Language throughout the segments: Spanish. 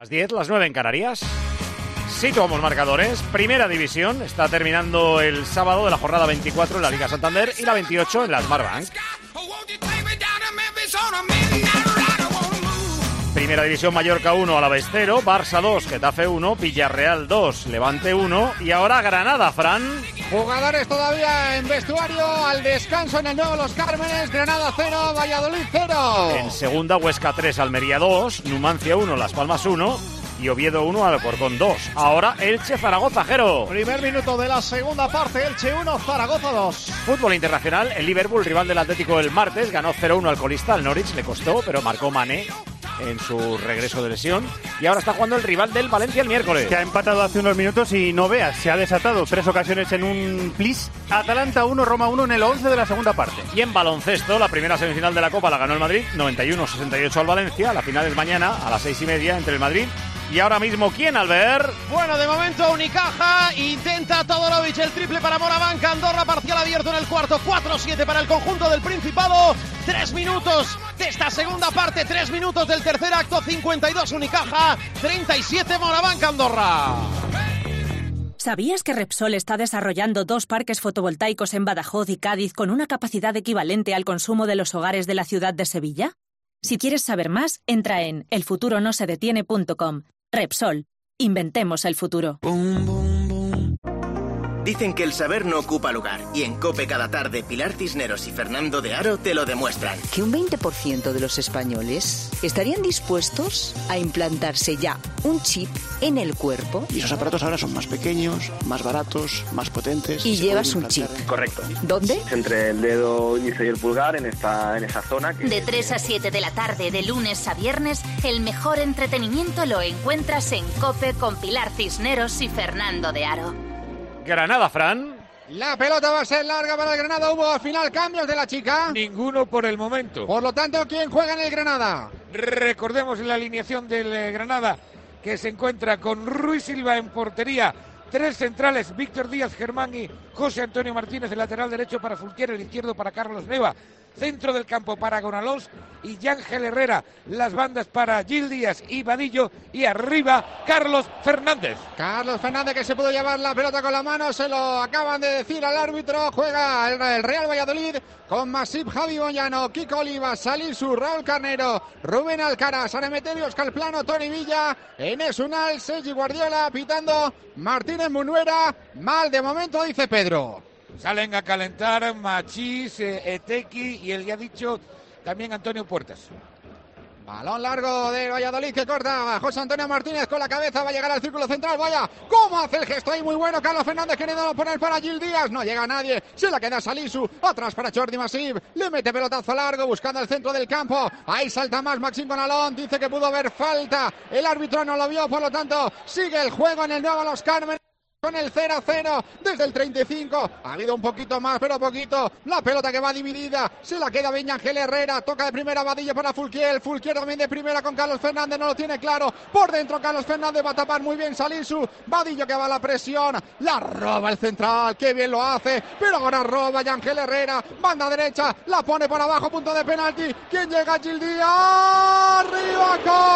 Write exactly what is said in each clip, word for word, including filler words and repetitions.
Las diez, las nueve en Canarias. Situamos marcadores. Primera división. Está terminando el sábado de la jornada veinticuatro en la Liga Santander y la veintiocho en la Smartbank. Primera división, Mallorca uno, Alavés cero, Barça dos, Getafe uno, Villarreal dos, Levante uno y ahora Granada, Fran. Jugadores todavía en vestuario, al descanso en el nuevo Los Cármenes, Granada cero, Valladolid cero. En segunda, Huesca tres, Almería dos, Numancia uno, Las Palmas uno y Oviedo uno, Alcorcón dos. Ahora Elche, Zaragoza cero. Primer minuto de la segunda parte, Elche uno, Zaragoza dos. Fútbol internacional, el Liverpool, rival del Atlético el martes, ganó cero uno al colista, al Norwich, le costó, pero marcó Mané en su regreso de lesión, y ahora está jugando el rival del Valencia el miércoles. Que ha empatado hace unos minutos y no veas, se ha desatado tres ocasiones en un plis. Atalanta uno, Roma uno en el once de la segunda parte. Y en baloncesto, la primera semifinal de la Copa la ganó el Madrid, noventa y uno sesenta y ocho al Valencia. La final es mañana a las seis y media entre el Madrid y ahora mismo, ¿quién, Albert? Bueno, de momento Unicaja intenta Todorovic el triple para Moraván. Andorra, parcial abierto en el cuarto, cuatro siete para el conjunto del Principado. Tres minutos de esta segunda parte, tres minutos del tercer acto, cincuenta y dos Unicaja, treinta y siete Moraván, Andorra. ¿Sabías que Repsol está desarrollando dos parques fotovoltaicos en Badajoz y Cádiz con una capacidad equivalente al consumo de los hogares de la ciudad de Sevilla? Si quieres saber más, entra en el futuro no se detiene punto com. Repsol. Inventemos el futuro. Boom, boom, boom. Dicen que el saber no ocupa lugar, y en COPE cada tarde Pilar Cisneros y Fernando de Aro te lo demuestran. Que un veinte por ciento de los españoles estarían dispuestos a implantarse ya un chip en el cuerpo. Y esos aparatos ahora son más pequeños, más baratos, más potentes. Y llevas un chip. Correcto. ¿Dónde? Entre el dedo índice y el pulgar, en esta, en esa zona. Que... De tres a siete de la tarde, de lunes a viernes, el mejor entretenimiento lo encuentras en COPE con Pilar Cisneros y Fernando de Aro. Granada, Fran. La pelota va a ser larga para el Granada. ¿Hubo al final cambios de la chica? Ninguno por el momento. Por lo tanto, ¿quién juega en el Granada? Recordemos la alineación del Granada, que se encuentra con Ruiz Silva en portería. Tres centrales, Víctor Díaz, Germán y José Antonio Martínez, el lateral derecho para Fulquier, el izquierdo para Carlos Neva. Centro del campo para Gonalons y Yángel Herrera, las bandas para Gil Díaz y Vadillo, y arriba Carlos Fernández. Carlos Fernández, que se pudo llevar la pelota con la mano, se lo acaban de decir al árbitro. Juega el Real Valladolid con Masip, Javi Boyano, Kiko Oliva, Salisu, Raúl Carnero, Rubén Alcaraz, Aremeterio, Oscar Plano, Toni Villa, Enes Unal, Sergi Guardiola, pitando Martínez Munuera. Mal de momento, dice Pedro. Salen a calentar Machís, eh, Etequi y el ya dicho también Antonio Puertas. Balón largo de Valladolid que corta José Antonio Martínez con la cabeza, va a llegar al círculo central. Vaya, cómo hace el gesto ahí, muy bueno Carlos Fernández queriendo poner para Gil Díaz, no llega nadie, se la queda Salisu, atrás para Jordi Masip, le mete pelotazo largo buscando el centro del campo, ahí salta más Maxim Gonalón, dice que pudo haber falta, el árbitro no lo vio, por lo tanto sigue el juego en el nuevo Los Cármenes. Con el cero a cero desde el treinta y cinco, ha habido un poquito más, pero poquito. La pelota que va dividida, se la queda Beñángel Herrera, toca de primera Vadillo para Fulquier, Fulquier también de primera con Carlos Fernández, no lo tiene claro. Por dentro Carlos Fernández va a tapar muy bien Salisu, Vadillo que va a la presión, la roba el central, qué bien lo hace, pero ahora roba Yángel Herrera, banda derecha, la pone por abajo, punto de penalti. ¿Quién llega? Gil Díaz, arriba,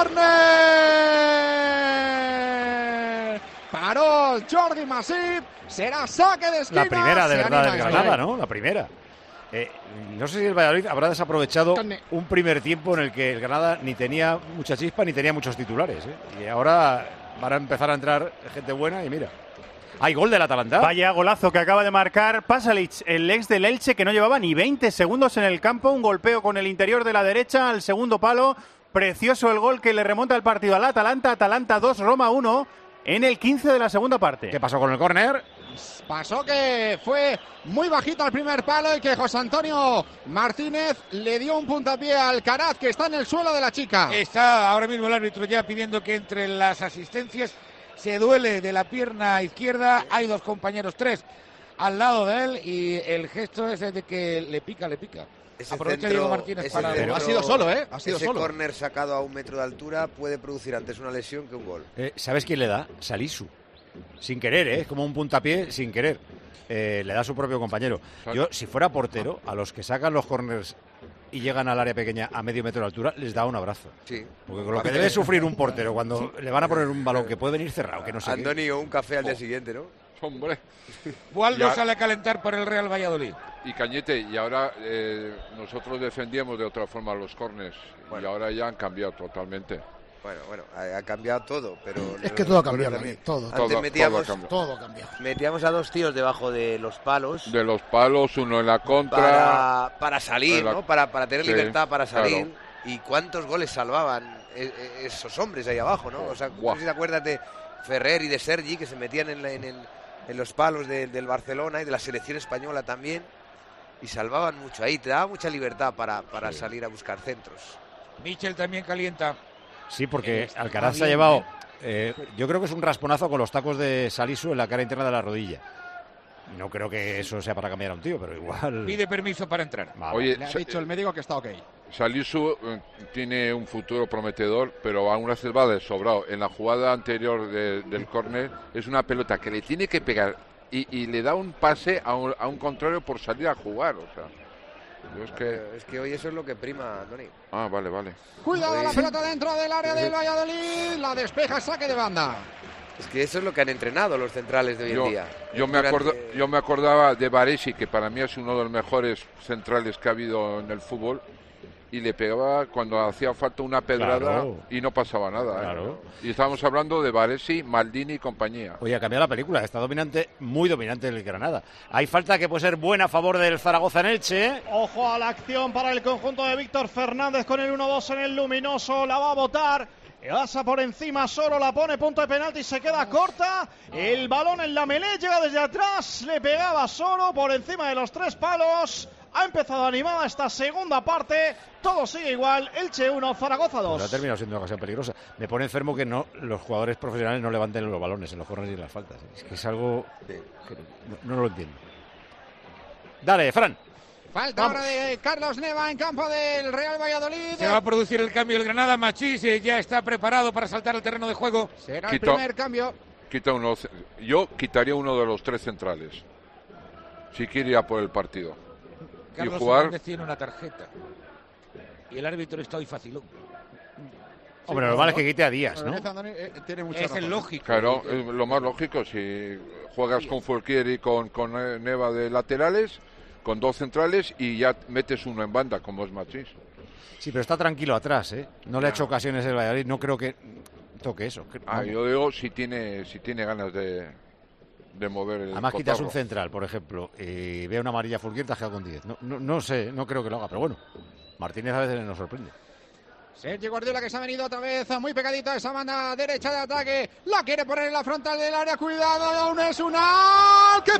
córner. Paró Jordi Masip, será saque de esquina. La primera de verdad del Granada, ¿no? La primera. Eh, no sé si el Valladolid habrá desaprovechado un primer tiempo en el que el Granada ni tenía mucha chispa ni tenía muchos titulares, ¿eh? Y ahora van a empezar a entrar gente buena y mira. Hay gol del Atalanta. Vaya golazo que acaba de marcar Pasalic, el ex del Elche, que no llevaba ni veinte segundos en el campo. Un golpeo con el interior de la derecha al segundo palo. Precioso el gol que le remonta el partido al Atalanta. Atalanta dos, Roma uno. En el quince de la segunda parte. ¿Qué pasó con el córner? Pasó que fue muy bajito al primer palo y que José Antonio Martínez le dio un puntapié al Alcaraz, que está en el suelo de la chica. Está ahora mismo el árbitro ya pidiendo que entre las asistencias se duele de la pierna izquierda. Hay dos compañeros, tres al lado de él, y el gesto es de que le pica, le pica. Ese Aprovecha centro, Diego Martínez para... Pero ha sido solo, ¿eh? Ha sido ese solo. córner sacado a un metro de altura puede producir antes una lesión que un gol. Eh, ¿Sabes quién le da? Salisu. Sin querer, ¿eh? Es como un puntapié sin querer. Eh, le da a su propio compañero. Yo, si fuera portero, a los que sacan los córners y llegan al área pequeña a medio metro de altura, les da un abrazo. Sí. Porque con lo que debe sufrir un portero cuando le van a poner un balón que puede venir cerrado, que no sé Antonio, un café al día siguiente, ¿no? Hombre. Waldo sale a calentar por el Real Valladolid. Y Cañete, y ahora eh, nosotros defendíamos de otra forma los córners, bueno. Y ahora ya han cambiado totalmente. Bueno, bueno, ha, ha cambiado todo, pero... Es que todo ha cambiado también, todo. Antes todo, metíamos, todo, ha todo ha cambiado. Metíamos a dos tíos debajo de los palos. De los palos, uno en la contra... Para, para salir, la... ¿no? Para, para tener sí, libertad para salir. Claro. Y cuántos goles salvaban esos hombres ahí abajo, ¿no? O sea, no sé si te acuerdas de Ferrer y de Sergi, que se metían en, la, en, el, en los palos de, del Barcelona y de la selección española también. Y salvaban mucho ahí, te daba mucha libertad para, para sí. salir a buscar centros. Michel también calienta. Sí, porque Alcaraz se ha llevado, eh, yo creo que es un rasponazo con los tacos de Salisu en la cara interna de la rodilla. No creo que eso sea para cambiar a un tío, pero igual... Pide permiso para entrar. Vale. Oye, le ha dicho el médico que está ok. Salisu eh, tiene un futuro prometedor, pero aún así va de sobrado. En la jugada anterior de, del córner es una pelota que le tiene que pegar y, y le da un pase a un, a un contrario por salir a jugar, o sea... Es que... es que hoy eso es lo que prima, Tony. Ah, vale, vale. Cuidado, la pelota dentro del área del Valladolid. La despeja, saque de banda. Es que eso es lo que han entrenado los centrales de hoy yo, en día. Yo me, acorda, yo me acordaba de Baresi, que para mí es uno de los mejores centrales que ha habido en el fútbol. Y le pegaba cuando hacía falta una pedrada, claro. Y no pasaba nada. Claro. ¿eh? Y estábamos hablando de Baresi, Maldini y compañía. Oye, ha cambiado la película, está dominante, muy dominante el Granada. Hay falta que puede ser buena a favor del Zaragoza en Elche. Ojo a la acción para el conjunto de Víctor Fernández con el uno dos en el luminoso, la va a botar. Pasa por encima, Soro la pone, punto de penalti, se queda corta. El balón en la melé, llega desde atrás, le pegaba Soro por encima de los tres palos. Ha empezado animada esta segunda parte, todo sigue igual, Elche uno, Zaragoza dos. Pero ha terminado siendo una ocasión peligrosa. Me pone enfermo que no los jugadores profesionales no levanten los balones en los corners y en las faltas. Es que es algo que no, no lo entiendo. Dale, Fran. Falta Vamos. ahora de Carlos Neva en campo del Real Valladolid. Se va a producir el cambio del Granada. Machís ya está preparado para saltar al terreno de juego. Será Quita, el primer cambio. Quita uno, yo quitaría uno de los tres centrales. Si quiere ir a por el partido. Carlos y jugar... Fernández tiene una tarjeta. Y el árbitro está hoy facilón. Hombre, sí, lo malo es que quite a Díaz, ¿no? Es el lógico. Claro, es lo más lógico. Si juegas con Folquier y con, con Neva de laterales, con dos centrales y ya metes uno en banda, como es Machís. Sí, pero está tranquilo atrás, ¿eh? No le ha hecho ocasiones el Valladolid, no creo que toque eso. Ah, yo digo si tiene, si tiene ganas de, de mover el Además cotarro. Quitas un central, por ejemplo, y ve una amarilla Folquier, te ha quedado con diez. No, no, no sé, no creo que lo haga, pero bueno, Martínez a veces nos sorprende. Sergio Guardiola, que se ha venido otra vez muy pegadito a esa banda derecha de ataque. La quiere poner en la frontal del área. Cuidado, aún es una... ¡Qué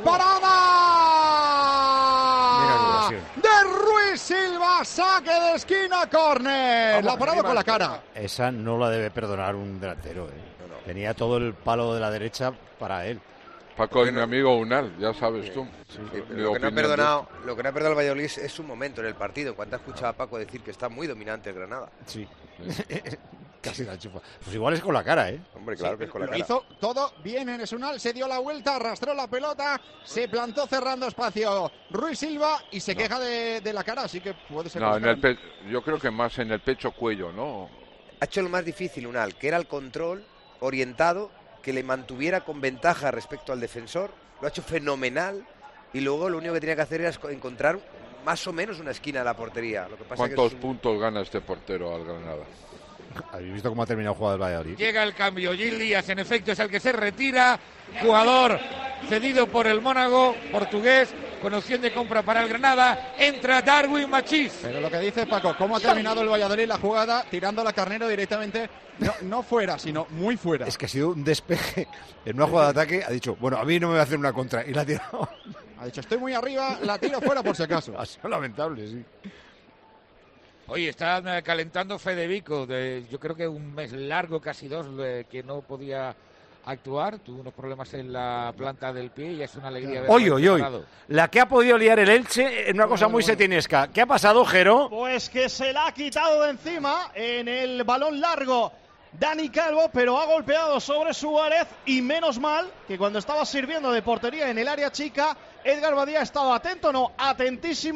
parada! De Ruiz Silva, saque de esquina, córner. La ha parado con la cara. Esa no la debe perdonar un delantero, ¿eh? No, no. Tenía todo el palo de la derecha para él. Paco es mi amigo Unal, ya sabes sí, tú. Sí, sí, lo, que no ha perdonado, lo que no ha perdonado el Valladolid es un momento en el partido. Cuando ha escuchado a Paco decir que está muy dominante el Granada. Sí. Casi la chufa. Pues igual es con la cara, ¿eh? Hombre, claro sí, que es con la lo cara. Hizo todo bien en Esunal, se dio la vuelta, arrastró la pelota, se plantó cerrando espacio Ruiz Silva y se no. queja de, de la cara, así que puede ser... No, en el pe- yo creo que más en el pecho-cuello, ¿no? Ha hecho lo más difícil Unal, que era el control orientado, que le mantuviera con ventaja respecto al defensor. Lo ha hecho fenomenal y luego lo único que tenía que hacer era encontrar más o menos una esquina de la portería. Lo que pasa ¿Cuántos que es un... puntos gana este portero al Granada? ¿Habéis visto cómo ha terminado el juego del Valladolid? Llega el cambio, Gil Díaz en efecto es el que se retira, jugador cedido por el Mónaco portugués, con opción de compra para el Granada, entra Darwin Machís. Pero lo que dice Paco, cómo ha terminado el Valladolid la jugada, tirando a la Carnero directamente, no, no fuera, sino muy fuera. Es que ha sido un despeje en una jugada de ataque, ha dicho, bueno, a mí no me va a hacer una contra, y la ha tirado. Ha dicho, estoy muy arriba, la tiro fuera por si acaso. Ha sido lamentable, sí. Oye, está calentando Federico, de, yo creo que un mes largo, casi dos, de, que no podía actuar, tuvo unos problemas en la planta del pie y es una alegría ver. Oye, oye, oye, la que ha podido liar el Elche en una cosa muy setinesca. ¿Qué ha pasado, Jero? Pues que se la ha quitado de encima en el balón largo Dani Calvo, pero ha golpeado sobre Suárez y menos mal que cuando estaba sirviendo de portería en el área chica, Edgar Badía estaba atento, no, atentísimo,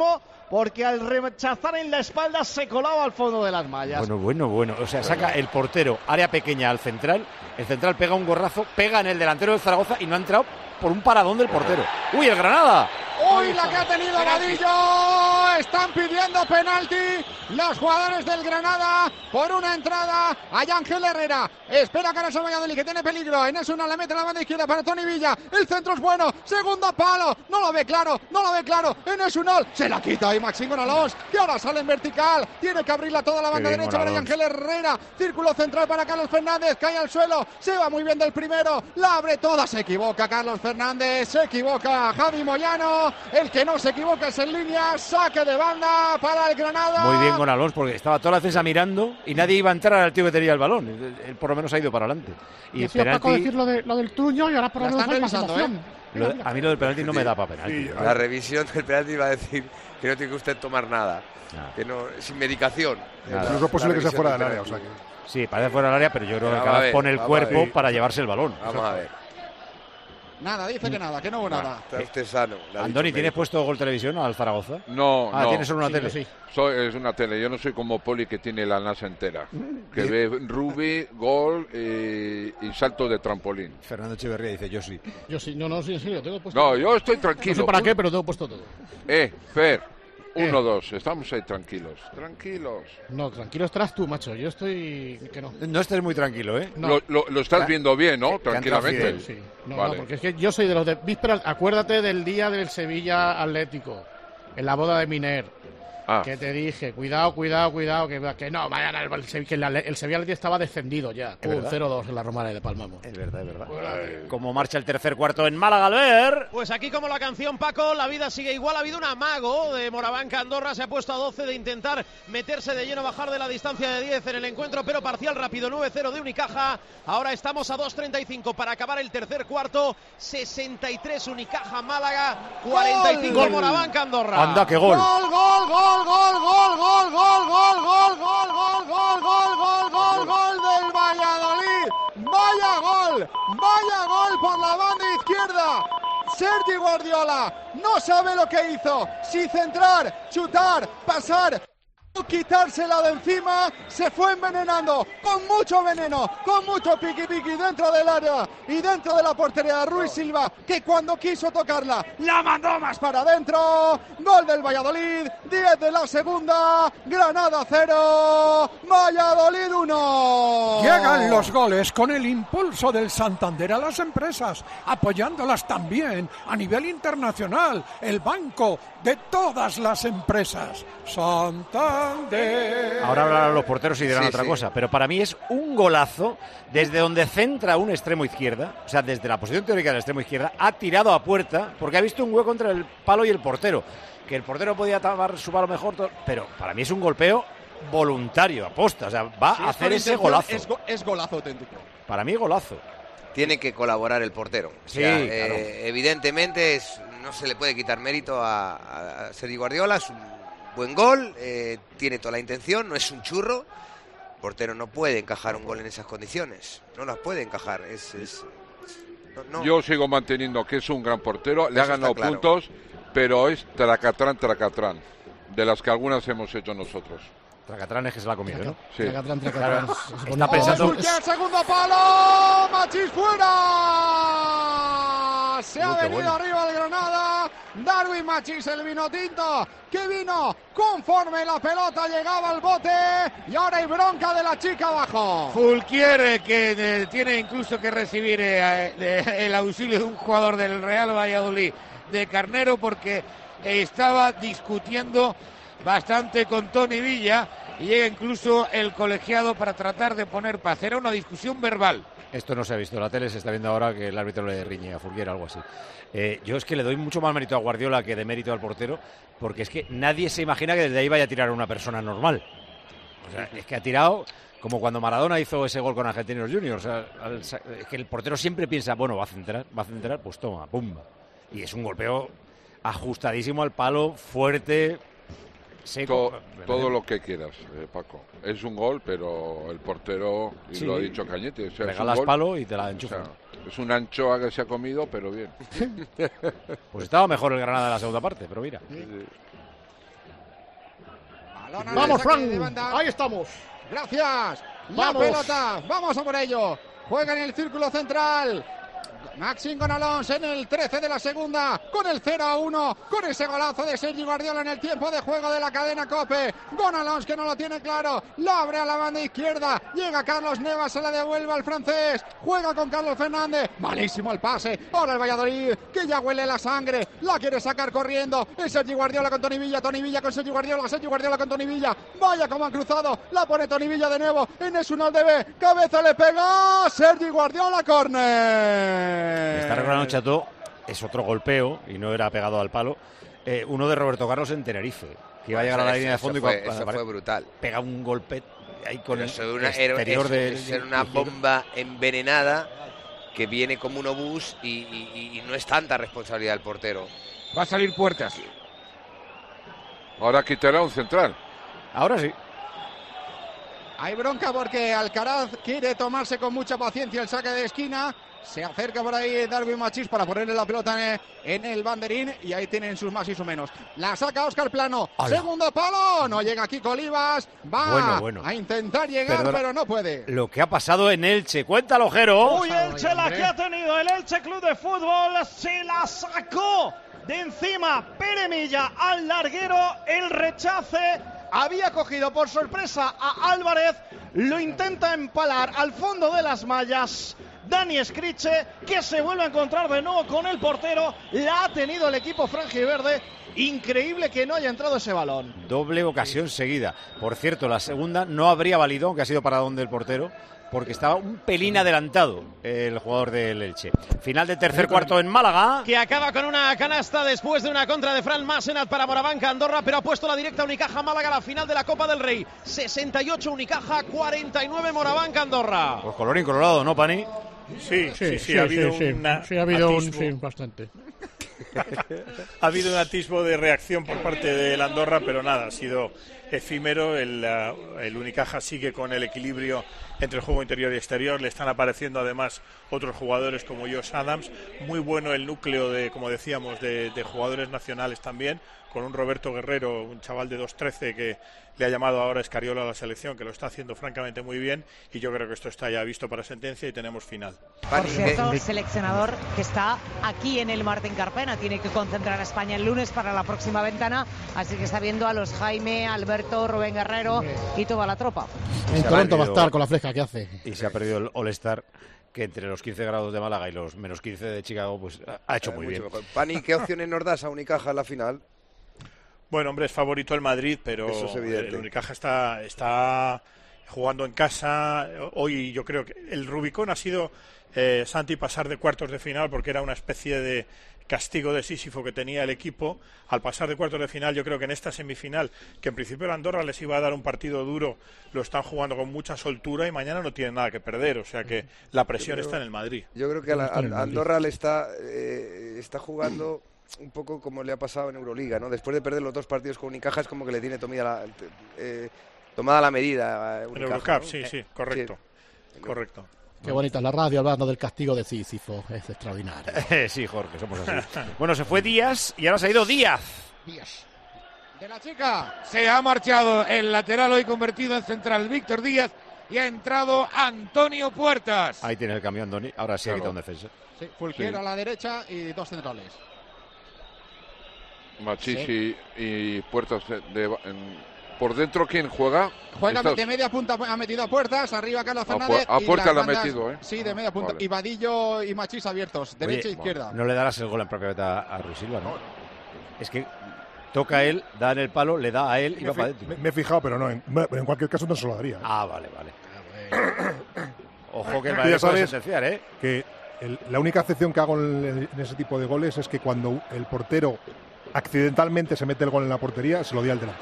porque al rechazar en la espalda se colaba al fondo de las mallas. Bueno, bueno, bueno. O sea, saca el portero, área pequeña al central. El central pega un gorrazo, pega en el delantero del Zaragoza y no ha entrado por un paradón del portero. ¡Uy, el Granada! ¡Uy, la que ha tenido Vadillo! Están pidiendo penalti los jugadores del Granada por una entrada a Ángel Herrera. Espera que ahora se Valladolid, que tiene peligro. En eso no le mete la banda izquierda para Toni Villa. El centro es bueno. Segundo palo. No lo ve claro. No lo ve claro. En eso no. Se la quita ahí Maxi Gonalons, que ahora sale en vertical. Tiene que abrirla toda la banda derecha para Ángel Herrera. Círculo central para Carlos Fernández. Cae al suelo. Se va muy bien del primero. La abre toda. Se equivoca Carlos Fernández. Se equivoca Javi Moyano. El que no se equivoca es en línea. Saque de banda para el Granada. Muy bien con Alonso, porque estaba toda la defensa mirando y nadie iba a entrar al tío que tenía el balón. Él por lo menos ha ido para adelante. Y el penalti... Paco decir lo, de, lo del Truño y ahora por lo menos hay más emoción. ¿eh? Lo, a mí lo del penalti no me da para penalti. Sí, la revisión del penalti va a decir que no tiene que usted tomar nada. No. Que no, sin medicación. Incluso es posible que sea fuera del área. O sea que... Sí, parece fuera del área, pero yo creo pero que cada vez pone el cuerpo para llevarse el balón. Vamos a ver. Nada, dice que nada, que no hubo nada. Está usted sano. Andoni, ¿tienes puesto Gol Televisión al Zaragoza? No, ah, no. ¿tienes solo una sí, tele? Sí. Soy, es una tele. Yo no soy como Poli, que tiene la NASA entera. Que ve Rubi, Gol eh, y salto de trampolín. Fernando Echeverría dice, yo sí. Yo sí, no, no, sí, en serio, tengo puesto No, todo. yo estoy tranquilo. No sé para qué, pero tengo puesto todo. Eh, Fer. Uno, eh. dos, estamos ahí tranquilos, tranquilos. No, tranquilo estarás tú, macho, yo estoy... que no. No estés muy tranquilo, ¿eh? No. Lo, lo, lo estás viendo bien, ¿no? Tranquilamente. Sí, no, vale. No, porque es que yo soy de los de vísperas, acuérdate del día del Sevilla Atlético, en la boda de Miner. Ah. Que te dije, cuidado, cuidado, cuidado, que, que no, vayan al el, que el, el Sevilla Atlético estaba descendido ya. Uh, cero dos en la Romana de Palmamo. Es verdad, es verdad. Bueno, ¿cómo marcha el tercer cuarto en Málaga, Albert? Pues aquí como la canción, Paco, la vida sigue igual. Ha habido un amago de Morabanca Andorra, se ha puesto a doce de intentar meterse de lleno, bajar de la distancia de diez en el encuentro, pero parcial rápido, nueve cero de Unicaja. Ahora estamos a dos treinta y cinco para acabar el tercer cuarto. sesenta y tres Unicaja Málaga, cuarenta y cinco gol. Morabanca Andorra. Anda, qué gol. Gol, gol, gol, gol, gol, gol, gol, gol, gol, gol, gol, gol, gol, gol, gol, gol del Valladolid. Vaya gol, vaya gol por la banda izquierda. Sergi Guardiola no sabe lo que hizo. Si centrar, chutar, pasar, quitársela de encima, se fue envenenando con mucho veneno, con mucho piqui piqui dentro del área y dentro de la portería. Ruiz Silva, que cuando quiso tocarla la mandó más para adentro. Gol del Valladolid, diez de la segunda, Granada cero, Valladolid uno. Llegan los goles con el impulso del Santander a las empresas, apoyándolas también a nivel internacional, el banco de todas las empresas. Santander. Ahora hablarán los porteros y dirán sí, otra sí. cosa, pero para mí es un golazo desde donde centra un extremo izquierda, o sea, desde la posición teórica del extremo izquierda, ha tirado a puerta porque ha visto un hueco entre el palo y el portero, que el portero podía tapar su palo mejor, pero para mí es un golpeo voluntario, aposta, o sea, va sí, a hacer ese golazo. Es, go es golazo auténtico. Para mí golazo. Tiene que colaborar el portero. O sea, sí, eh, claro. Evidentemente es, no se le puede quitar mérito a, a Sergi Guardiola, es un buen gol, eh, tiene toda la intención, no es un churro. El portero no puede encajar un gol en esas condiciones, no las puede encajar. Es, es, no, no. Yo sigo manteniendo que es un gran portero, le ha ganado claro. puntos, pero es tracatrán, tracatrán, de las que algunas hemos hecho nosotros. Tracatrán es que se la ha comido, ¿no? Sí. Tracatrán, tracatrán. Claro. Es Está pensando... ¡Oh, segundo palo! ¡Machís fuera! Se ha Uy, venido bueno. arriba el Granada. Darwin Machís, el vino tinto, que vino conforme la pelota llegaba al bote. Y ahora hay bronca de la chica abajo. Fulquier, que eh, tiene incluso que recibir eh, de, el auxilio de un jugador del Real Valladolid, de Carnero, porque eh, estaba discutiendo bastante con Toni Villa y llega incluso el colegiado para tratar de poner paz. Era una discusión verbal. Esto no se ha visto en la tele, se está viendo ahora que el árbitro le riñe a Fulquier, algo así. Eh, yo es que le doy mucho más mérito a Guardiola que de mérito al portero, porque es que nadie se imagina que desde ahí vaya a tirar a una persona normal. O sea, es que ha tirado como cuando Maradona hizo ese gol con Argentinos Juniors. O sea, al, es que el portero siempre piensa, bueno, va a centrar, va a centrar, pues toma, pumba. Y es un golpeo ajustadísimo al palo, fuerte... Todo, todo lo que quieras, eh, Paco. Es un gol, pero el portero, y sí, lo ha dicho Cañete, o sea, regalas es un gol, palo y te la enchufan. O sea, es una anchoa que se ha comido, pero bien. Pues estaba mejor el Granada de la segunda parte, pero mira. Vamos, Frank. Ahí estamos. Gracias. Vamos. La pelota. Vamos a por ello. Juega en el círculo central. Maxim Gonalons en el trece de la segunda, con el cero a uno, con ese golazo de Sergi Guardiola en el tiempo de juego de la cadena COPE. Gonalons, que no lo tiene claro, la abre a la banda izquierda, llega Carlos Neva, se la devuelve al francés, juega con Carlos Fernández, malísimo el pase, ahora el Valladolid, que ya huele la sangre, la quiere sacar corriendo, es Sergi Guardiola con Toni Villa, Toni Villa con Sergi Guardiola, Sergi Guardiola con Toni Villa, vaya como han cruzado, la pone Toni Villa de nuevo, en el uno de B, cabeza le pega, Sergi Guardiola, córner. Está recordando Chato, es otro golpeo y no era pegado al palo. Eh, uno de Roberto Carlos en Tenerife, que iba a llegar a la línea de fondo eso fue, y eso fue brutal. Pega un golpe ahí con el una, exterior era, de. Es, es una bomba envenenada que viene como un obús y, y, y no es tanta responsabilidad del portero. Va a salir Puertas. Ahora quitará un central. Ahora sí. Hay bronca porque Alcaraz quiere tomarse con mucha paciencia el saque de esquina. Se acerca por ahí Darwin Machís para ponerle la pelota en el, en el banderín y ahí tienen sus más y sus menos. La saca Óscar Plano. ¡Hala! Segundo palo. No llega Kiko Olivas. Va bueno, bueno. a intentar llegar, Perdona, pero no puede. Lo que ha pasado en Elche. Cuéntalo, Jero. Uy, Elche la que ha tenido. El Elche Club de Fútbol se la sacó de encima. Pere Milla al larguero. El rechace. Había cogido por sorpresa a Álvarez. Lo intenta empalar al fondo de las mallas. Dani Escriche, que se vuelve a encontrar de nuevo con el portero. La ha tenido el equipo franjiverde. Increíble que no haya entrado ese balón. Doble ocasión seguida. Por cierto, la segunda no habría valido, aunque ha sido paradón del portero, porque estaba un pelín adelantado el jugador del Elche. Final de tercer cuarto en Málaga. Que acaba con una canasta después de una contra de Fran Masenat para Morabanca Andorra, pero ha puesto la directa Unicaja Málaga, la final de la Copa del Rey. sesenta y ocho Unicaja, cuarenta y nueve Morabanca Andorra. Pues colorín colorado, ¿no, Pani? Sí, sí, sí, sí, sí, ha habido sí, una sí, ha habido un, atisbo. sí, bastante. Ha habido un atisbo de reacción por parte del Andorra, pero nada, ha sido efímero. El, uh, el Unicaja sigue con el equilibrio entre el juego interior y exterior. Le están apareciendo además otros jugadores como Josh Adams. Muy bueno el núcleo de, como decíamos, de, de jugadores nacionales también, con un Roberto Guerrero, un chaval de dos trece que le ha llamado ahora Escariola a la selección, que lo está haciendo francamente muy bien, y yo creo que esto está ya visto para sentencia y tenemos final. Por cierto, seleccionador que está aquí en el Martín Carpena, tiene que concentrar a España el lunes para la próxima ventana, así que está viendo a los Jaime, Alberto, Rubén Guerrero y toda la tropa. En Toronto va a estar con la fresca que hace. Y se ha perdido el All-Star, que entre los quince grados de Málaga y los menos quince de Chicago, pues ha hecho eh, muy bien. Mejor. Pani, ¿qué opciones nos das a Unicaja en la final? Bueno, hombre, es favorito el Madrid, pero Eso es evidente. el Unicaja está, está jugando en casa. Hoy yo creo que el Rubicón ha sido, eh, Santi, pasar de cuartos de final, porque era una especie de castigo de Sísifo que tenía el equipo. Al pasar de cuartos de final, yo creo que en esta semifinal, que en principio el Andorra les iba a dar un partido duro, lo están jugando con mucha soltura y mañana no tienen nada que perder. O sea que la presión creo, está en el Madrid. Yo creo que a, la, a Andorra le está, eh, está jugando un poco como le ha pasado en Euroliga, ¿no? Después de perder los dos partidos con Unicaja es como que le tiene tomada la, eh, tomada la medida a Unicaja, en Eurocup, ¿no? sí, sí, correcto. Sí. Correcto. Qué bonita la radio hablando del castigo de Sísifo, es extraordinario. Sí, Jorge, somos así. Bueno, se fue Díaz y ahora se ha ido Díaz. Díaz. De la chica. Se ha marchado el lateral hoy convertido en central Víctor Díaz y ha entrado Antonio Puertas. Ahí tiene el cambio Andoni, ahora sí ha quitado un defensa. Sí, Fulquier sí. a la derecha y dos centrales. Machís sí. y, y Puertas de, de, en, por dentro. ¿Quién juega? Juega de media punta, ha metido a Puertas, arriba Carlos Fernández. A, a Puertas la ha metido, ¿eh? Sí, de media punta. Vale. Y Vadillo y Machís abiertos, derecha e izquierda. No le darás el gol en propia meta a Ruiz Silva, ¿no? Es que toca a él, da en el palo, le da a él y me va para adentro. Me, me he fijado, pero no, en, en cualquier caso no se lo daría. Ah, vale, vale. Ojo que el Madrid puede sentenciar, ¿eh? Que el, la única excepción que hago en, en ese tipo de goles es que cuando el portero accidentalmente se mete el gol en la portería, se lo di al delante.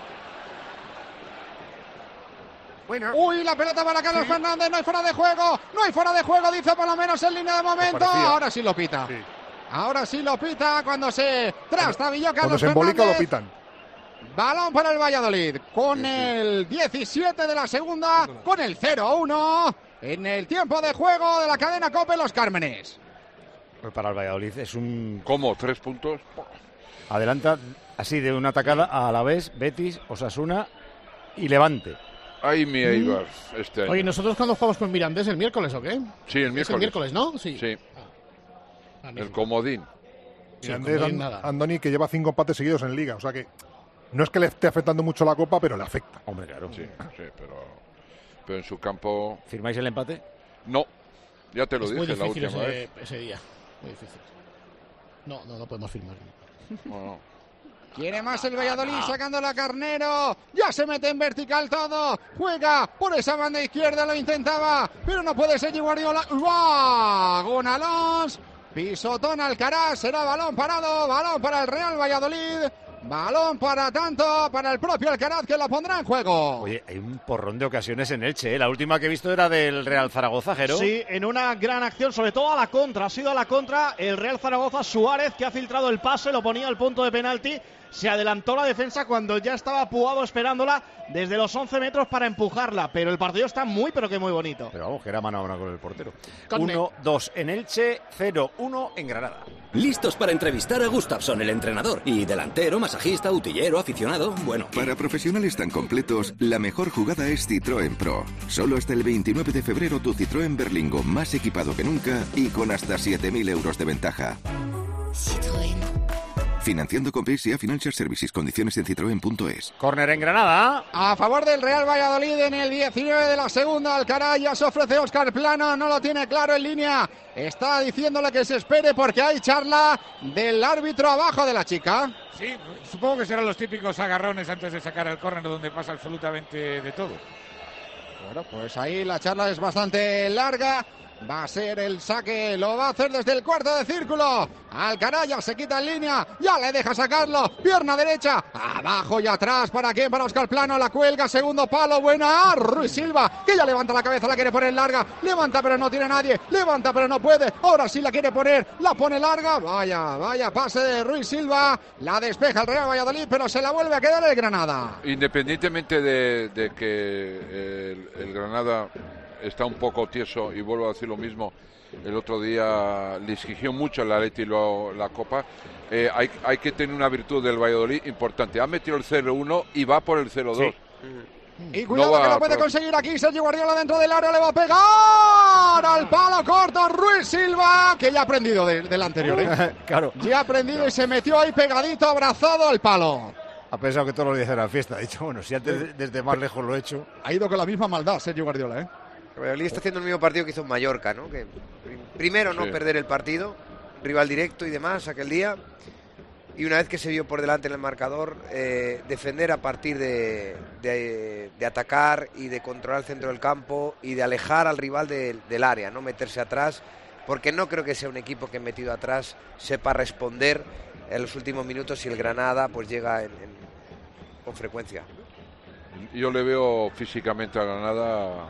Bueno. Uy, la pelota para Carlos sí. Fernández, no hay fuera de juego, no hay fuera de juego, dice por lo menos en línea de momento. Ahora sí lo pita. Sí. Ahora sí lo pita cuando se trastabilló Carlos Fernández. Cuando se embolica lo pitan. Balón para el Valladolid, con sí, sí. el diecisiete de la segunda, con el cero a uno, en el tiempo de juego de la cadena COPE Los Cármenes. Pues para el Valladolid es un... ¿Cómo? ¿Tres puntos? Adelanta así de una atacada a Alavés, Betis, Osasuna y Levante. Ay, mi Eibar, este año. Oye, ¿nosotros cuándo jugamos con Mirandés? ¿El miércoles o qué? Sí, el miércoles. Es el miércoles, ¿no? Sí. Sí. Ah. El comodín. Sí, Mirandés, And, Andoni, que lleva cinco empates seguidos en Liga, o sea que no es que le esté afectando mucho la Copa, pero le afecta. Hombre, claro. Sí, sí, pero, pero en su campo... ¿Firmáis el empate? No, ya te lo es dije muy la última ese, vez. ese día, muy difícil. No, no, no podemos firmar. No, no. Quiere más el Valladolid sacando la Carnero. Ya se mete en vertical todo. Juega por esa banda izquierda, lo intentaba, pero no puede ser Guardiola. ¡Uah! Gonalons. Pisotón Alcaraz. Será balón parado. Balón para el Real Valladolid. Balón para tanto, para el propio Alcaraz, que lo pondrá en juego. Oye, hay un porrón de ocasiones en Elche, ¿eh? La última que he visto era del Real Zaragoza, Jero. Sí, en una gran acción, sobre todo a la contra. Ha sido a la contra el Real Zaragoza. Suárez, que ha filtrado el pase, lo ponía al punto de penalti. Se adelantó la defensa cuando ya estaba Puado esperándola desde los once metros para empujarla. Pero el partido está muy, pero que muy bonito. Pero vamos, que era mano a mano con el portero. uno dos en Elche, cero uno en Granada. Listos para entrevistar a Gustafsson, el entrenador. Y delantero, masajista, utillero, aficionado, bueno. Para profesionales tan completos, la mejor jugada es Citroën Pro. Solo hasta el veintinueve de febrero tu Citroën Berlingo más equipado que nunca y con hasta siete mil euros de ventaja. Citroën. Financiando con P S A Financial Services. Condiciones en citroen punto es. Córner en Granada. A favor del Real Valladolid en el diecinueve de la segunda. Alcaraz ya se ofrece Óscar Plano. No lo tiene claro en línea. Está diciéndole que se espere porque hay charla del árbitro abajo de la chica. Sí, supongo que serán los típicos agarrones antes de sacar el córner donde pasa absolutamente de todo. Bueno, pues ahí la charla es bastante larga. Va a ser el saque, lo va a hacer desde el cuarto de círculo. Alcaraz ya se quita en línea, ya le deja sacarlo. Pierna derecha, abajo y atrás. ¿Para quién? Para Óscar Plano, la cuelga, segundo palo, buena. Ruiz Silva, que ya levanta la cabeza, la quiere poner larga. Levanta pero no tiene nadie, levanta pero no puede. Ahora sí la quiere poner, la pone larga. Vaya, vaya pase de Ruiz Silva. La despeja el Real Valladolid, pero se la vuelve a quedar el Granada. Independientemente de, de que el, el Granada está un poco tieso, y vuelvo a decir lo mismo, el otro día le exigió mucho el Atleti la Copa, eh, hay, hay que tener una virtud del Valladolid importante, ha metido el cero uno y va por el cero dos. Sí. Y cuidado no que lo puede conseguir aquí Sergio Guardiola dentro del área, le va a pegar al palo corto Ruiz Silva, que ya ha aprendido de, del anterior, ¿eh? Claro. Ya ha aprendido claro. Y se metió ahí pegadito, abrazado al palo. Ha pensado que todos los días era fiesta, ha dicho, bueno, si antes desde más lejos lo he hecho. Ha ido con la misma maldad Sergio Guardiola, ¿eh? El Valladolid está haciendo el mismo partido que hizo en Mallorca, ¿no? Que primero no sí. perder el partido, rival directo y demás aquel día, y una vez que se vio por delante en el marcador, eh, defender a partir de, de, de atacar y de controlar el centro del campo y de alejar al rival de, del área, no meterse atrás, porque no creo que sea un equipo que metido atrás sepa responder en los últimos minutos si el Granada pues llega en, en, con frecuencia. Yo le veo físicamente a Granada.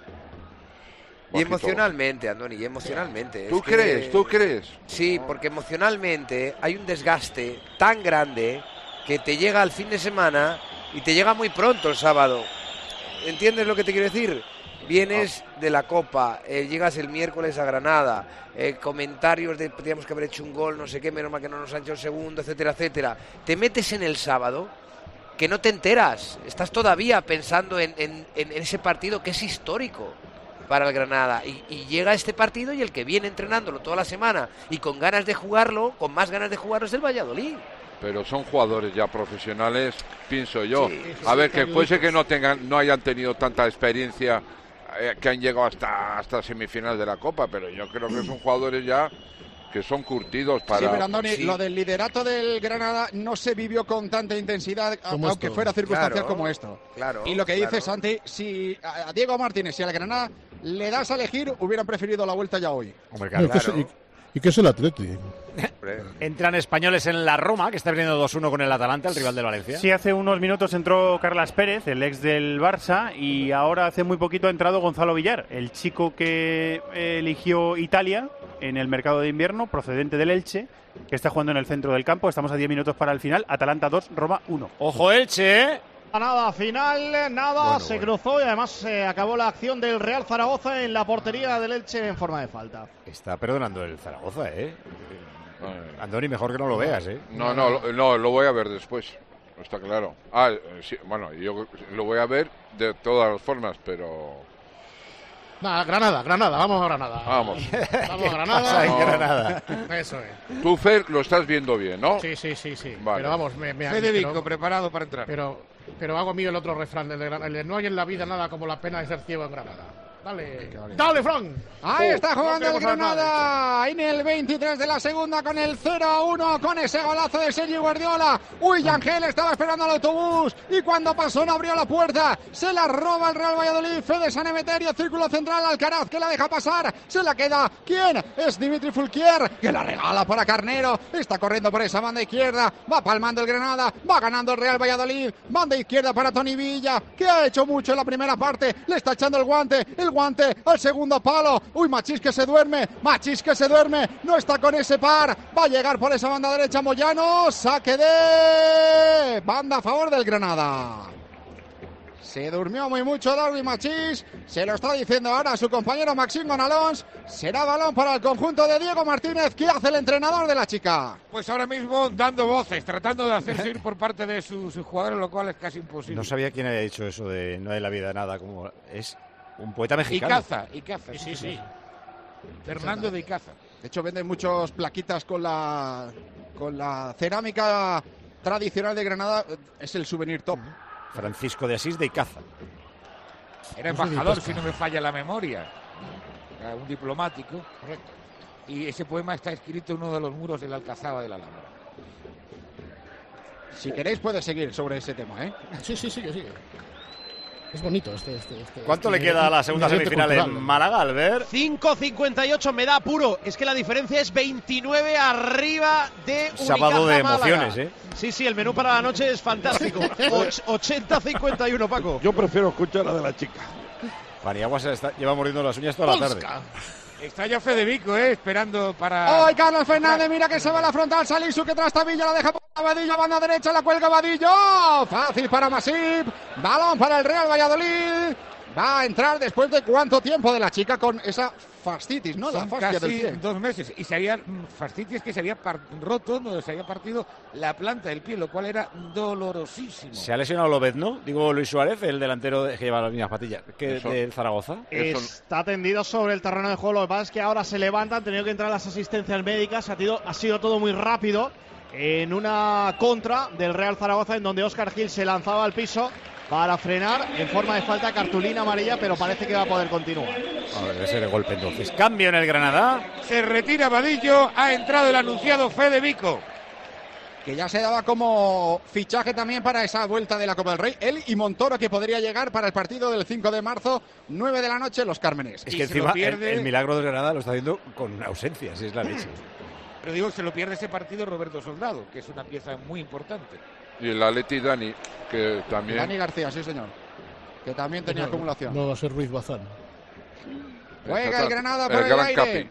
Y emocionalmente, Andoni, y emocionalmente. ¿Tú es crees? Que, ¿Tú crees? Sí, porque emocionalmente hay un desgaste tan grande que te llega al fin de semana y te llega muy pronto el sábado. ¿Entiendes lo que te quiero decir? Vienes de la Copa, eh, llegas el miércoles a Granada, eh, comentarios de teníamos que haber hecho un gol, no sé qué, menos mal que no nos han hecho el segundo, etcétera, etcétera. Te metes en el sábado que no te enteras, estás todavía pensando en, en, en ese partido que es histórico para el Granada, y, y llega este partido y el que viene entrenándolo toda la semana y con ganas de jugarlo, con más ganas de jugarlo, es el Valladolid. Pero son jugadores ya profesionales, pienso yo. Sí, a ver, que fuese que no tengan, no hayan tenido tanta experiencia, eh, que han llegado hasta hasta semifinal de la Copa, pero yo creo que son jugadores ya que son curtidos para... Sí, pero Andoni, sí. Lo del liderato del Granada no se vivió con tanta intensidad, aunque esto? fuera circunstancial claro, como esto. Claro, y lo que claro. dice Santi, si a Diego Martínez y a la Granada le das a elegir, hubieran preferido la vuelta ya hoy. Hombre, claro. claro. ¿Y, ¿Y qué es el Atleti? Entran españoles en la Roma, que está perdiendo dos uno con el Atalanta, el rival del Valencia. Sí, hace unos minutos entró Carlas Pérez, el ex del Barça, y ahora hace muy poquito ha entrado Gonzalo Villar, el chico que eligió Italia en el mercado de invierno, procedente del Elche, que está jugando en el centro del campo. Estamos a diez minutos para el final. Atalanta dos, Roma uno. ¡Ojo Elche! ¿eh? Nada, final, nada, bueno, se bueno. cruzó y además se acabó la acción del Real Zaragoza en la portería del Elche en forma de falta. Está perdonando el Zaragoza, ¿eh? Andoni, mejor que no lo veas, ¿eh? No, no, no, lo voy a ver después. Está claro. Ah, sí, bueno, yo lo voy a ver de todas las formas, pero... Nada, Granada, Granada, vamos a Granada. Vamos. Vamos a Granada. En Granada. Eso es. Tú, Fer, lo estás viendo bien, ¿no? Sí, sí, sí, sí. Vale. Pero vamos, me, me Fede Vico, pero, preparado para entrar. Pero, pero hago mío el otro refrán, el de, Gran- el de no hay en la vida nada como la pena de ser ciego en Granada. Dale, dale, Fran. Ahí Oh, está jugando no el queremos a Granada en el veintitrés de la segunda con el cero a uno con ese golazo de Sergi Guardiola. Uy, Ángel estaba esperando al autobús y cuando pasó no abrió la puerta. Se la roba el Real Valladolid. Fede San Emeterio, círculo central, Alcaraz que la deja pasar. Se la queda. ¿Quién? Es Dimitri Fulquier que la regala para Carnero. Está corriendo por esa banda izquierda. Va palmando el Granada. Va ganando el Real Valladolid. Banda izquierda para Toni Villa, que ha hecho mucho en la primera parte. Le está echando el guante. El guante al segundo palo. Uy, Machís que se duerme. Machís que se duerme. No está con ese par. Va a llegar por esa banda derecha Moyano. Saque de banda a favor del Granada. Se durmió muy mucho Darwin Machís. Se lo está diciendo ahora a su compañero Maxime Gonalons. Será balón para el conjunto de Diego Martínez. ¿Qué hace el entrenador de la chica? Pues ahora mismo dando voces, tratando de hacerse ir por parte de sus su jugadores, lo cual es casi imposible. No sabía quién había dicho eso de no hay en la vida nada. Como es un poeta mexicano. Icaza, Icaza. Sí, sí. Fernando de Icaza. De hecho, venden muchos plaquitas con la, con la cerámica tradicional de Granada. Es el souvenir top. Francisco de Asís de Icaza. Era embajador, si no me falla la memoria. Era un diplomático. Correcto. Y ese poema está escrito en uno de los muros de la Alcazaba de la Alhambra. Si queréis, puede seguir sobre ese tema, ¿eh? Sí, sí, sigue, sigue. Es bonito este. este, este ¿Cuánto este, le queda a la segunda semifinal cultural, en ¿no? Málaga, Albert? cinco cincuenta y ocho, me da apuro. Es que la diferencia es veintinueve arriba de Unicaja Sábado de Málaga. emociones, ¿eh? Sí, sí, el menú para la noche es fantástico. Och- ochenta cincuenta y uno, Paco. Yo prefiero escuchar la de la chica. Paniagua se está, lleva mordiendo las uñas toda la tarde. Está ya Fede Vico, ¿eh? Esperando para... ¡Ay, Carlos Fernández! Mira que se va a la frontal. Salisu que trastabilla, la deja para Vadillo. Banda derecha, la cuelga Vadillo. Fácil para Masip. Balón para el Real Valladolid. Va a entrar después de cuánto tiempo de la chica con esa fascitis, ¿no? La Son fascia del casi pie. dos meses. Y se había... Fascitis que se había par- roto, no, se había partido la planta del pie, lo cual era dolorosísimo. Se ha lesionado Lobezno, digo Luis Suárez, el delantero de, que lleva las mismas patillas que Eso. del Zaragoza. Está tendido sobre el terreno de juego. Lo que pasa es que ahora se levanta, han tenido que entrar las asistencias médicas. Ha, tido, ha sido todo muy rápido en una contra del Real Zaragoza, en donde Óscar Gil se lanzaba al piso para frenar en forma de falta, cartulina amarilla, pero parece que va a poder continuar. A ver, ese golpe entonces. Cambio en el Granada. Se retira Vadillo, ha entrado el anunciado Fede Vico. Que ya se daba como fichaje también para esa vuelta de la Copa del Rey. Él y Montoro, que podría llegar para el partido del cinco de marzo, nueve de la noche, Los Cármenes. Es Y que se encima lo pierde- el, el milagro del Granada lo está haciendo con ausencia, si es la leche. Pero digo, se lo pierde ese partido Roberto Soldado, que es una pieza muy importante. Y el Atleti Dani, que también... Dani García, sí señor. Que también tenía No, acumulación. No va a ser Ruiz Bazán. Juega el Granada por el el, gran aire. Capi.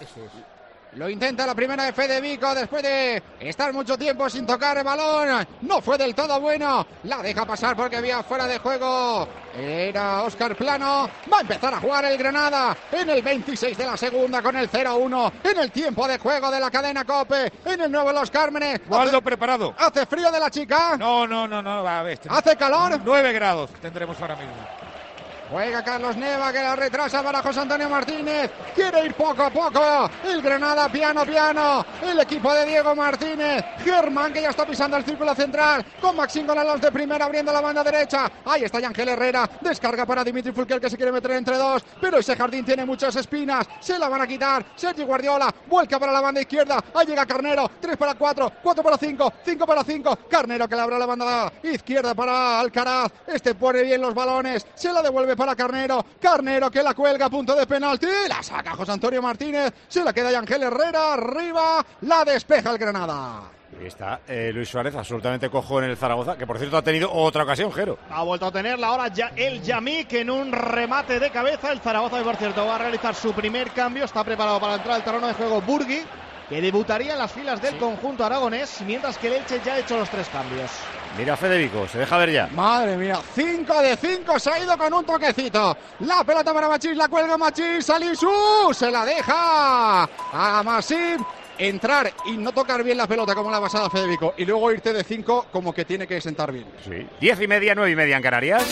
Lo intenta la primera de Fede Vico después de estar mucho tiempo sin tocar el balón. No fue del todo bueno. La deja pasar porque había fuera de juego. Era Óscar Plano. Va a empezar a jugar el Granada en el veintiséis de la segunda con el cero a uno. En el tiempo de juego de la cadena COPE. En el nuevo Los Cármenes. Waldo Hace, preparado. hace frío de la chica. No, no, no, no, va a ver. Hace calor. nueve grados tendremos ahora mismo. Juega Carlos Neva, que la retrasa para José Antonio Martínez. Quiere ir poco a poco. El Granada piano, piano. El equipo de Diego Martínez. Germán, que ya está pisando el círculo central. Con Maxín Gonalons de primera, abriendo la banda derecha. Ahí está Ángel Herrera. Descarga para Dimitri Fulquier, que se quiere meter entre dos. Pero ese jardín tiene muchas espinas. Se la van a quitar. Sergi Guardiola. Vuelca para la banda izquierda. Ahí llega Carnero. tres para cuatro. cuatro para cinco. cinco para cinco. Carnero, que le abre la banda izquierda para Alcaraz. Este pone bien los balones. Se la devuelve para Carnero. Carnero que la cuelga a punto de penalti. La saca José Antonio Martínez. Se la queda Ángel Herrera. Arriba. La despeja el Granada. Ahí está eh, Luis Suárez, absolutamente cojo en el Zaragoza, que por cierto ha tenido otra ocasión, Jero. Ha vuelto a tenerla ahora ya el Yamik en un remate de cabeza. El Zaragoza, que por cierto va a realizar su primer cambio. Está preparado para entrar al terreno de juego Burgui, que debutaría en las filas del sí. conjunto aragonés, mientras que el Elche ya ha hecho los tres cambios. Mira Federico, se deja ver ya. Madre mía, cinco de cinco, se ha ido con un toquecito. La pelota para Machís, la cuelga Machís, Salisu, se la deja a Masip. entrar y no tocar bien la pelota como la pasada Federico y luego irte de cinco como que tiene que sentar bien. Sí. Diez y media, nueve y media en Canarias.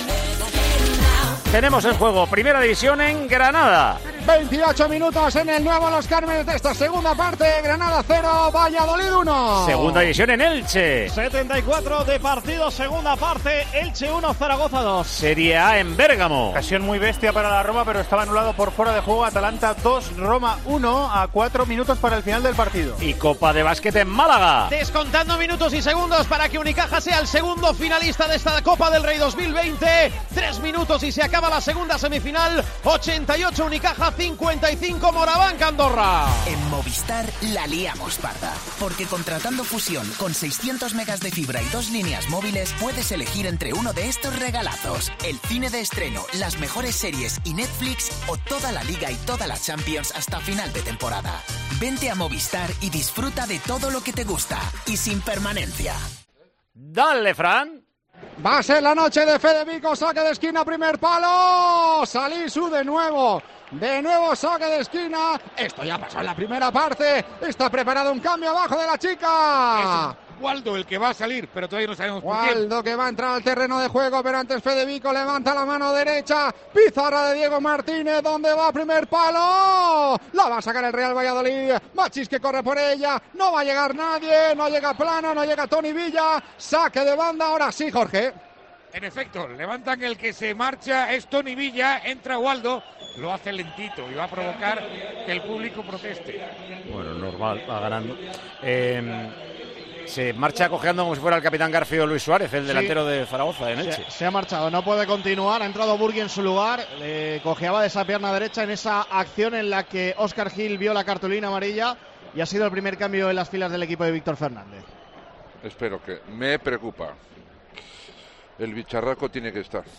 Tenemos en juego Primera División en Granada. veintiocho minutos en el nuevo Los Cármenes de esta segunda parte. Granada cero, Valladolid uno. Segunda División en Elche. setenta y cuatro de partido, segunda parte. Elche uno, Zaragoza dos. Serie A en Bérgamo. Ocasión muy bestia para la Roma, pero estaba anulado por fuera de juego. Atalanta dos, Roma uno, a cuatro minutos para el final del partido. Y Copa de Básquet en Málaga. Descontando minutos y segundos para que Unicaja sea el segundo finalista de esta Copa del Rey dos mil veinte. Tres minutos y se acaba la segunda semifinal. ochenta y ocho Unicaja, cincuenta y cinco Morabanca Andorra. En Movistar la liamos parda, porque contratando Fusión con seiscientos megas de fibra y dos líneas móviles puedes elegir entre uno de estos regalazos: el cine de estreno, las mejores series y Netflix, o toda la Liga y toda la Champions hasta final de temporada. Vente a Movistar y disfruta de todo lo que te gusta y sin permanencia. Dale, Fran. Va a ser la noche de Fede Vico, saque de esquina, primer palo. Salisu de nuevo. De nuevo saque de esquina. Esto ya pasó en la primera parte. Está preparado un cambio abajo de la chica. Es Waldo el que va a salir, pero todavía no sabemos por quién. Waldo que va a entrar al terreno de juego, pero antes Fede Vico levanta la mano derecha. Pizarra de Diego Martínez, ¿dónde va? Primer palo. La va a sacar el Real Valladolid. Machís que corre por ella. No va a llegar nadie. No llega Plano, no llega Tony Villa. Saque de banda, ahora sí, Jorge. En efecto, levantan el que se marcha, es Tony Villa, entra Waldo, lo hace lentito y va a provocar que el público proteste. Bueno, normal, va ganando. Eh, se marcha cojeando como si fuera el capitán Garfio Luis Suárez, el delantero sí. de Zaragoza, en Elche. Se, se ha marchado, no puede continuar, ha entrado Burgui en su lugar, eh, cojeaba de esa pierna derecha en esa acción en la que Óscar Gil vio la cartulina amarilla y ha sido el primer cambio en las filas del equipo de Víctor Fernández. Espero que, me preocupa. El bicharraco tiene que estar.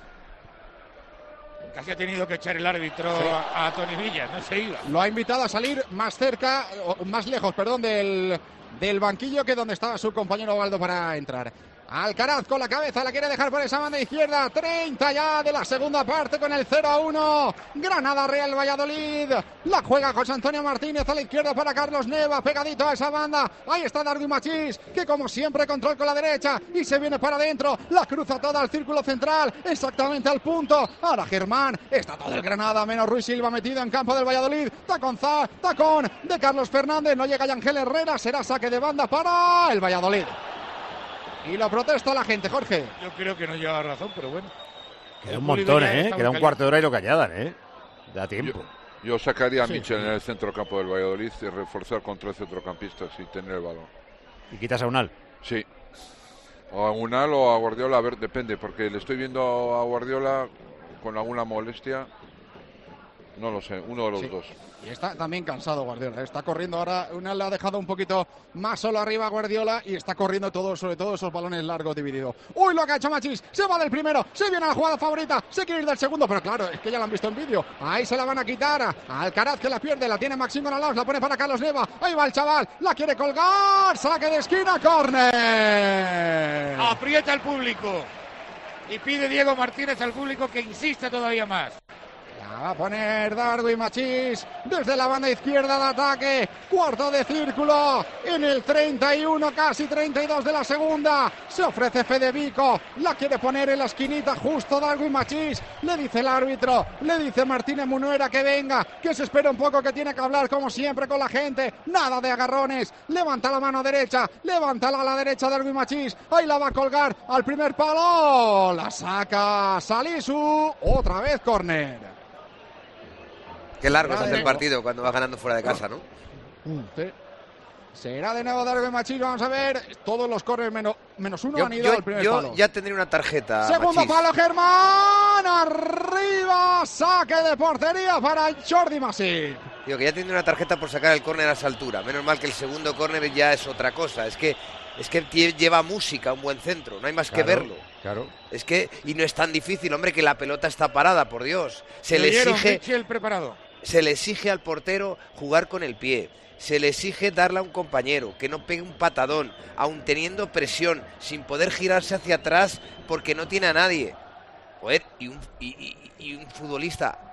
Casi ha tenido que echar el árbitro sí. a, a Tony Villa, no se iba. Lo ha invitado a salir más cerca, más lejos, perdón, del, del banquillo que donde estaba su compañero Waldo para entrar. Alcaraz con la cabeza, la quiere dejar por esa banda izquierda. treinta ya de la segunda parte con el cero a uno. Granada Real Valladolid. La juega José Antonio Martínez a la izquierda para Carlos Neva, pegadito a esa banda. Ahí está Darwin Machís, que como siempre control con la derecha y se viene para adentro. La cruza toda al círculo central, exactamente al punto. Ahora Germán, está todo el Granada, menos Ruiz Silva metido en campo del Valladolid. Tacón, za, tacón de Carlos Fernández. No llega Yangel Herrera, será saque de banda para el Valladolid. Y lo protesta la gente, Jorge. Yo creo que no lleva razón, pero bueno. Queda un montón, ¿eh? Queda un cuarto de hora y lo que añadan, ¿eh? Da tiempo. Yo, yo sacaría a sí, Michel sí. en el centro campo del Valladolid y reforzar con tres centrocampistas y tener el balón. ¿Y quitas a Unal? Sí. O a Unal o a Guardiola, a ver, depende, porque le estoy viendo a Guardiola con alguna molestia. No lo sé, uno de los sí. dos. Y está también cansado Guardiola, está corriendo ahora, una le ha dejado un poquito más solo arriba a Guardiola y está corriendo todo, sobre todo esos balones largos divididos. Uy, lo que ha hecho Machís, se va del primero, se viene a la jugada favorita, se quiere ir del segundo, pero claro, es que ya lo han visto en vídeo. Ahí se la van a quitar a Alcaraz, que la pierde, la tiene Maxim Gonalaos, la pone para Carlos Neva, ahí va el chaval, la quiere colgar, saque de esquina, córner. Aprieta el público y pide Diego Martínez al público que insista todavía más. Va a poner Darwin Machís desde la banda izquierda de ataque. Cuarto de círculo en el treinta y uno, casi treinta y dos de la segunda. Se ofrece Fede Vico. La quiere poner en la esquinita justo Darwin Machís. Le dice el árbitro, le dice Martínez Munuera que venga, que se espera un poco, que tiene que hablar como siempre con la gente. Nada de agarrones. Levanta la mano derecha, levántala a la derecha Darwin Machís. Ahí la va a colgar al primer palo. La saca Salisu. Otra vez córner. Qué largo se hace el partido cuando va ganando fuera de casa, ¿no? Sí. Será de nuevo Darwin Machís, vamos a ver. Todos los corners menos, menos uno yo, han ido yo, al primer yo palo. Ya tendría una tarjeta. Segundo Machís. Palo, Germán. Arriba, saque de portería para Jordi Masip. Digo que ya tendría una tarjeta por sacar el córner a esa altura. Menos mal que el segundo córner ya es otra cosa. Es que es que lleva música, un buen centro. No hay más claro, que verlo. Claro. Es que, y no es tan difícil, hombre, que la pelota está parada, por Dios. Se le exige. El preparado. Se le exige al portero jugar con el pie, se le exige darle a un compañero, que no pegue un patadón, aun teniendo presión, sin poder girarse hacia atrás porque no tiene a nadie. Joder, y un, y, y, y un futbolista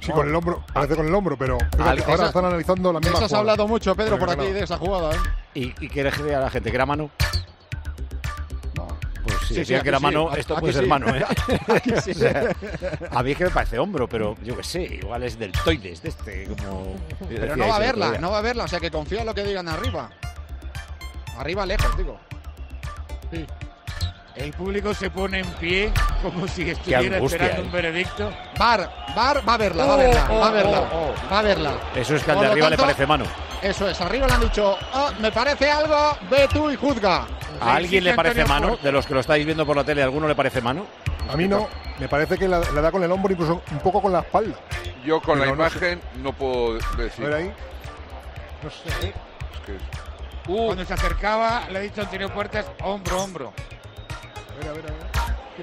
Sí, con el hombro, parece con el hombro, pero fíjate, ahora están analizando la misma Eso has jugada. hablado mucho, Pedro, por aquí de esa jugada. ¿eh? ¿Y, y qué le decía a la gente? ¿Que era mano? No. Pues si Sí, decía sí, que era sí, mano, aquí esto sí. puede ser mano, ¿eh? Aquí sí. O sea, a mí es que me parece hombro, pero yo qué sé, igual es deltoides de este, como... Pero no va a verla, no va a verla, o sea que confía en lo que digan arriba. Arriba lejos, digo. Sí. El público se pone en pie como si estuviera esperando eh. un veredicto. Bar, Bar va a verla, va a verla, Oh, va a verla, oh, oh. va a verla. Eso es que al Por de lo arriba tanto, le parece mano. Eso es, arriba le han dicho, oh, me parece algo, ve tú y juzga. ¿A alguien le parece mano? De los que lo estáis viendo por la tele, ¿a alguno le parece mano? A mí no, me parece que la, la da con el hombro, incluso un poco con la espalda. Yo con Pero la no imagen no, no puedo decir. A ver ahí. No sé. Es que... Uh. Cuando se acercaba, le he dicho a Antonio Puertas, hombro, hombro. A ver, a ver, a ver.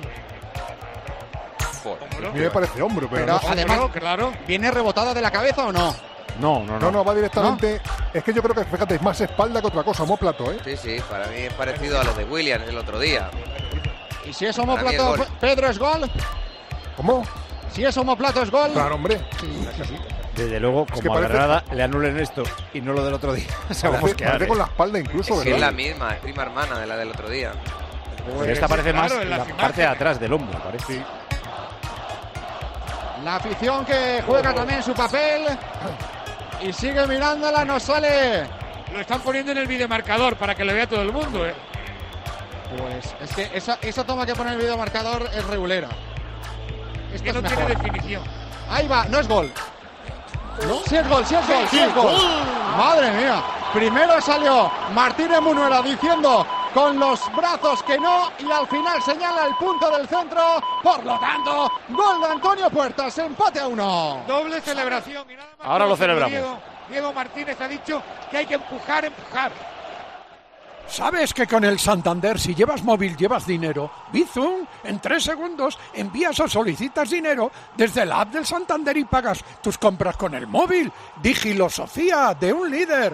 Joder. A mí me parece hombro, pero, Pero no sé. además, claro. ¿viene rebotada de la cabeza o no? No, no, no. No, no, va directamente. Es que yo creo que, fíjate, es más espalda que otra cosa, homóplato, ¿eh? Sí, sí, para mí es parecido a lo de Williams el otro día. ¿Y si es Para mí es homoplato, gol. Pedro, es gol? ¿Cómo? Si es homoplato, es gol. Claro, hombre. Desde luego, como que a parece- Granada le anulen esto y no lo del otro día, sabemos Parece, que parece arde. con la espalda incluso, Es que ¿verdad? es la misma, es prima hermana de la del otro día. Pero esta parece Claro, más en la las parte de imágenes. atrás del hombro, parece. La afición que juega también su papel y sigue mirándola, no sale. Lo están poniendo en el videomarcador para que lo vea todo el mundo, ¿eh? Pues es que esa, esa toma que pone el videomarcador es regulera. Es Esto que no mejor. tiene definición. Ahí va, no es gol. ¿No? Sí es gol, sí es gol, sí es gol. Madre mía. Primero salió Martínez Munuera diciendo con los brazos que no y al final señala el punto del centro. Por lo tanto, gol de Antonio Puertas, empate a uno. Doble celebración. Y nada más Ahora lo como celebramos. Diego, Diego Martínez ha dicho que hay que empujar, empujar. ¿Sabes que con el Santander, si llevas móvil, llevas dinero? Bizum, en tres segundos envías o solicitas dinero desde la app del Santander y pagas tus compras con el móvil. Digilosofía de un líder.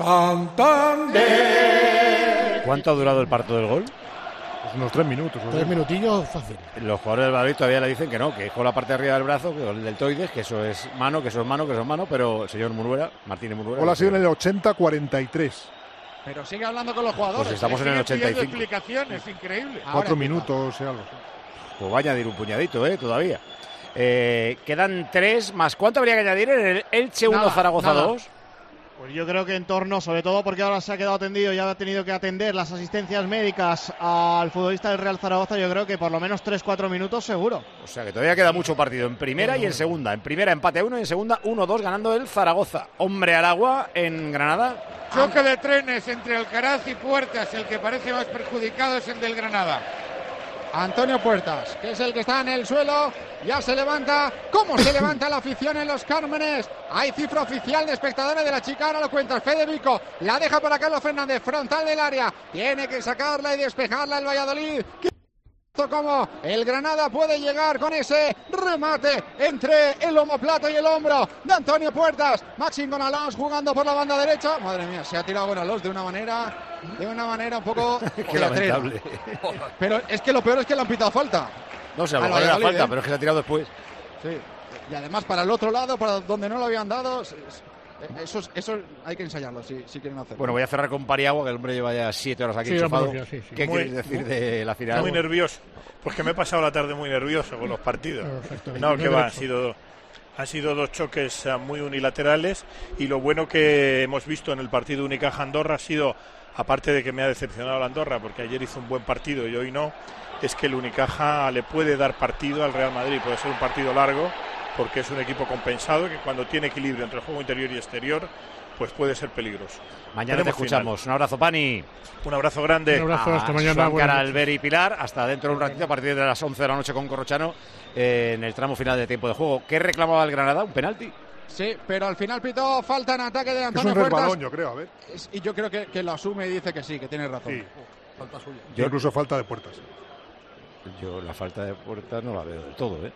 Santander. ¿Cuánto ha durado el parto del gol? Pues unos tres minutos. Tres minutillos fácil. Los jugadores del Valladolid todavía le dicen que no, que es con la parte de arriba del brazo, que con el deltoides, que eso es mano, que eso es mano, que eso es mano, pero el señor Munuera, Martínez Munuera... Gol ha sido en el ochenta cuarenta y tres. Pero sigue hablando con los jugadores. Pues estamos en el Sigue ochenta y pidiendo cinco. explicaciones, increíble. Ahora Cuatro empieza. minutos y algo. Pues va a añadir un puñadito, ¿eh? Todavía. Eh, quedan tres más. ¿Cuánto habría que añadir en el Elche uno, Nada, Zaragoza nada. dos? Pues yo creo que en torno, sobre todo porque ahora se ha quedado atendido y ha tenido que atender las asistencias médicas al futbolista del Real Zaragoza, yo creo que por lo menos tres cuatro minutos seguro. O sea que todavía queda mucho partido en primera y en segunda. En primera empate a uno y en segunda uno dos ganando el Zaragoza. Hombre al agua en Granada. Choque de trenes entre Alcaraz y Puertas. El que parece más perjudicado es el del Granada. Antonio Puertas, que es el que está en el suelo, ya se levanta. ¿Cómo se levanta la afición en los Cármenes? Hay cifra oficial de espectadores de la chica, ahora lo cuenta Fede Vico. La deja para Carlos Fernández, frontal del área. Tiene que sacarla y despejarla el Valladolid. Como el Granada puede llegar con ese remate entre el omoplato y el hombro de Antonio Puertas. Maxim Gonalons jugando por la banda derecha. Madre mía, se ha tirado Gonalons de una manera, de una manera un poco Qué teatrera. lamentable. Pero es que lo peor es que le han pitado falta. No sé, a lo Al mejor era Valladolid, falta, ¿eh? pero es que se ha tirado después. Sí. Y además para el otro lado, para donde no lo habían dado, es- es- eso, es- eso hay que ensayarlo si, si quieren hacerlo. Bueno, voy a cerrar con Pariagua, que el hombre lleva ya siete horas aquí Sí, enchufado. hombre, sí, sí. ¿Qué Muy- quieres decir muy- de la final? Muy nervioso, porque me he pasado la tarde muy nervioso con los partidos. Perfecto. No, que va, han Derecho. sido, han sido dos choques eh, muy unilaterales y lo bueno que hemos visto en el partido Unicaja-Andorra ha sido, aparte de que me ha decepcionado la Andorra, porque ayer hizo un buen partido y hoy no, es que el Unicaja le puede dar partido al Real Madrid, puede ser un partido largo, porque es un equipo compensado que cuando tiene equilibrio entre el juego interior y exterior, pues puede ser peligroso. Mañana te Tenemos escuchamos. Un abrazo, Pani. final. Un abrazo grande. Un abrazo, hasta A mañana. Suancar, buenas noches. Albert y Pilar. Hasta dentro de un ratito, a partir de las once de la noche con Corrochano, eh, en el tramo final de tiempo de juego. ¿Qué reclamaba el Granada? ¿Un penalti? Sí, pero al final pitó falta en ataque de Es Antonio un Puertas. resbalón, yo creo, a ver. Es- Y yo creo que, que lo asume y dice que sí, que tiene razón. Sí. Falta suya. Yo incluso falta de Puertas. Yo la falta de puerta no la veo del todo, ¿eh?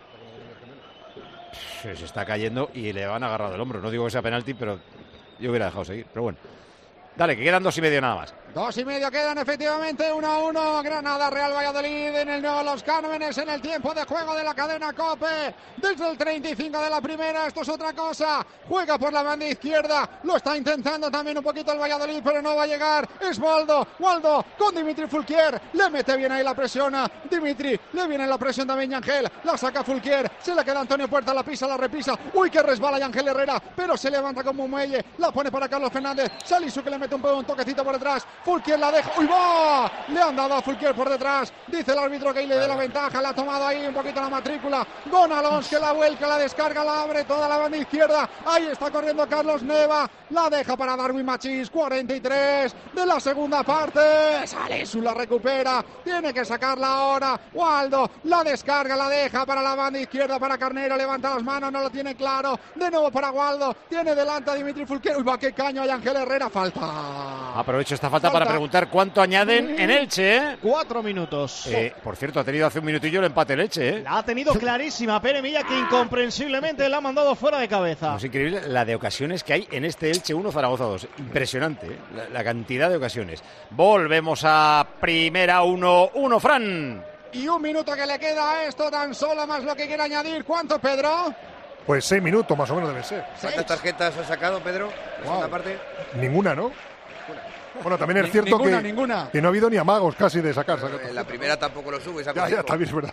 Se está cayendo y le van agarrado el hombro. No digo que sea penalti, pero yo hubiera dejado seguir. Pero bueno. Dale, que quedan dos y medio nada más. Dos y medio quedan, efectivamente, uno a uno. Granada, Real Valladolid en el nuevo Los Cármenes en el tiempo de juego de la cadena COPE. Desde el treinta y cinco de la primera, esto es otra cosa. Juega por la banda izquierda, lo está intentando también un poquito el Valladolid, pero no va a llegar. Es Waldo, Waldo con Dimitri Fulquier. Le mete bien ahí la presión a Dimitri. Le viene la presión también Yangel. La saca Fulquier, se le queda Antonio Puerta, la pisa, la repisa. Uy, que resbala Yangel Herrera, pero se levanta como un muelle. La pone para Carlos Fernández. Salisu que le mete un, un toquecito por detrás. Fulquier la deja. ¡Uy, va! Le han dado a Fulquier por detrás. Dice el árbitro que le dé la ventaja. La ha tomado ahí un poquito la matrícula. Gon Alons que la vuelca, la descarga, la abre toda la banda izquierda. Ahí está corriendo Carlos Neva. La deja para Darwin Machís. cuarenta y tres de la segunda parte. Salisu la recupera. Tiene que sacarla ahora. Waldo la descarga, la deja para la banda izquierda para Carnero. Levanta las manos, no lo tiene claro. De nuevo para Waldo. Tiene delante a Dimitri Fulquier. Uy, va, qué caño hay Ángel Herrera. Falta. Aprovecho esta falta, falta para preguntar cuánto añaden en Elche, ¿eh? Cuatro minutos. Eh, por cierto, ha tenido hace un minutillo el empate el Elche, ¿eh? La ha tenido clarísima Pere Milla, que incomprensiblemente la ha mandado fuera de cabeza. Es increíble la de ocasiones que hay en este Elche uno, Zaragoza dos. Impresionante, ¿eh? la, la cantidad de ocasiones. Volvemos a primera uno uno, Fran. Y un minuto que le queda a esto, tan solo más lo que quiere añadir. ¿Cuánto, Pedro? Pues seis minutos más o menos debe ser. ¿Cuántas tarjetas ha sacado, Pedro? Wow. Parte? Ninguna, ¿no? Bueno, también es cierto ninguna, que, ninguna. que no ha habido ni amagos casi de sacar. sacar en la primera tampoco lo sube. Ya, ya, también es verdad.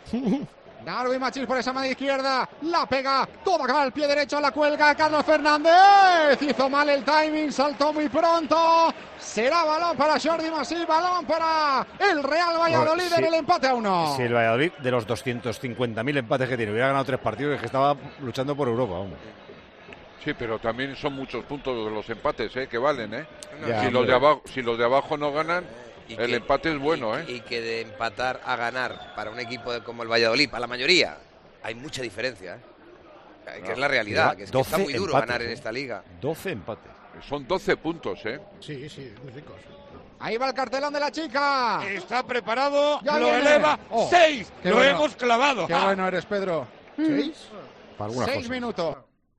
Darwin Machís por esa mano izquierda, la pega, toda al pie derecho, la cuelga Carlos Fernández, hizo mal el timing, saltó muy pronto, será balón para Jordi Masí, balón para el Real Valladolid bueno, sí, en el empate a uno. Si el Valladolid, de los doscientos cincuenta mil empates que tiene, hubiera ganado tres partidos, es que estaba luchando por Europa, hombre. Sí, pero también son muchos puntos de los empates, ¿eh? Que valen, ¿eh? Ya, si, los de abajo, si los de abajo no ganan, y el que, empate es bueno, y, ¿eh? Y que de empatar a ganar para un equipo de, como el Valladolid, para la mayoría, hay mucha diferencia, ¿eh? Que no, es la realidad, que, es que está muy duro empates, ganar en ¿eh? esta liga. doce empates. Son doce puntos, ¿eh? Sí, sí, muy ricos. Ahí va el cartelón de la chica. Está preparado, ya lo viene. eleva. Oh, seis, lo bueno. hemos clavado. Qué bueno eres, Pedro. ¿Seis? Para Seis cosas. minutos.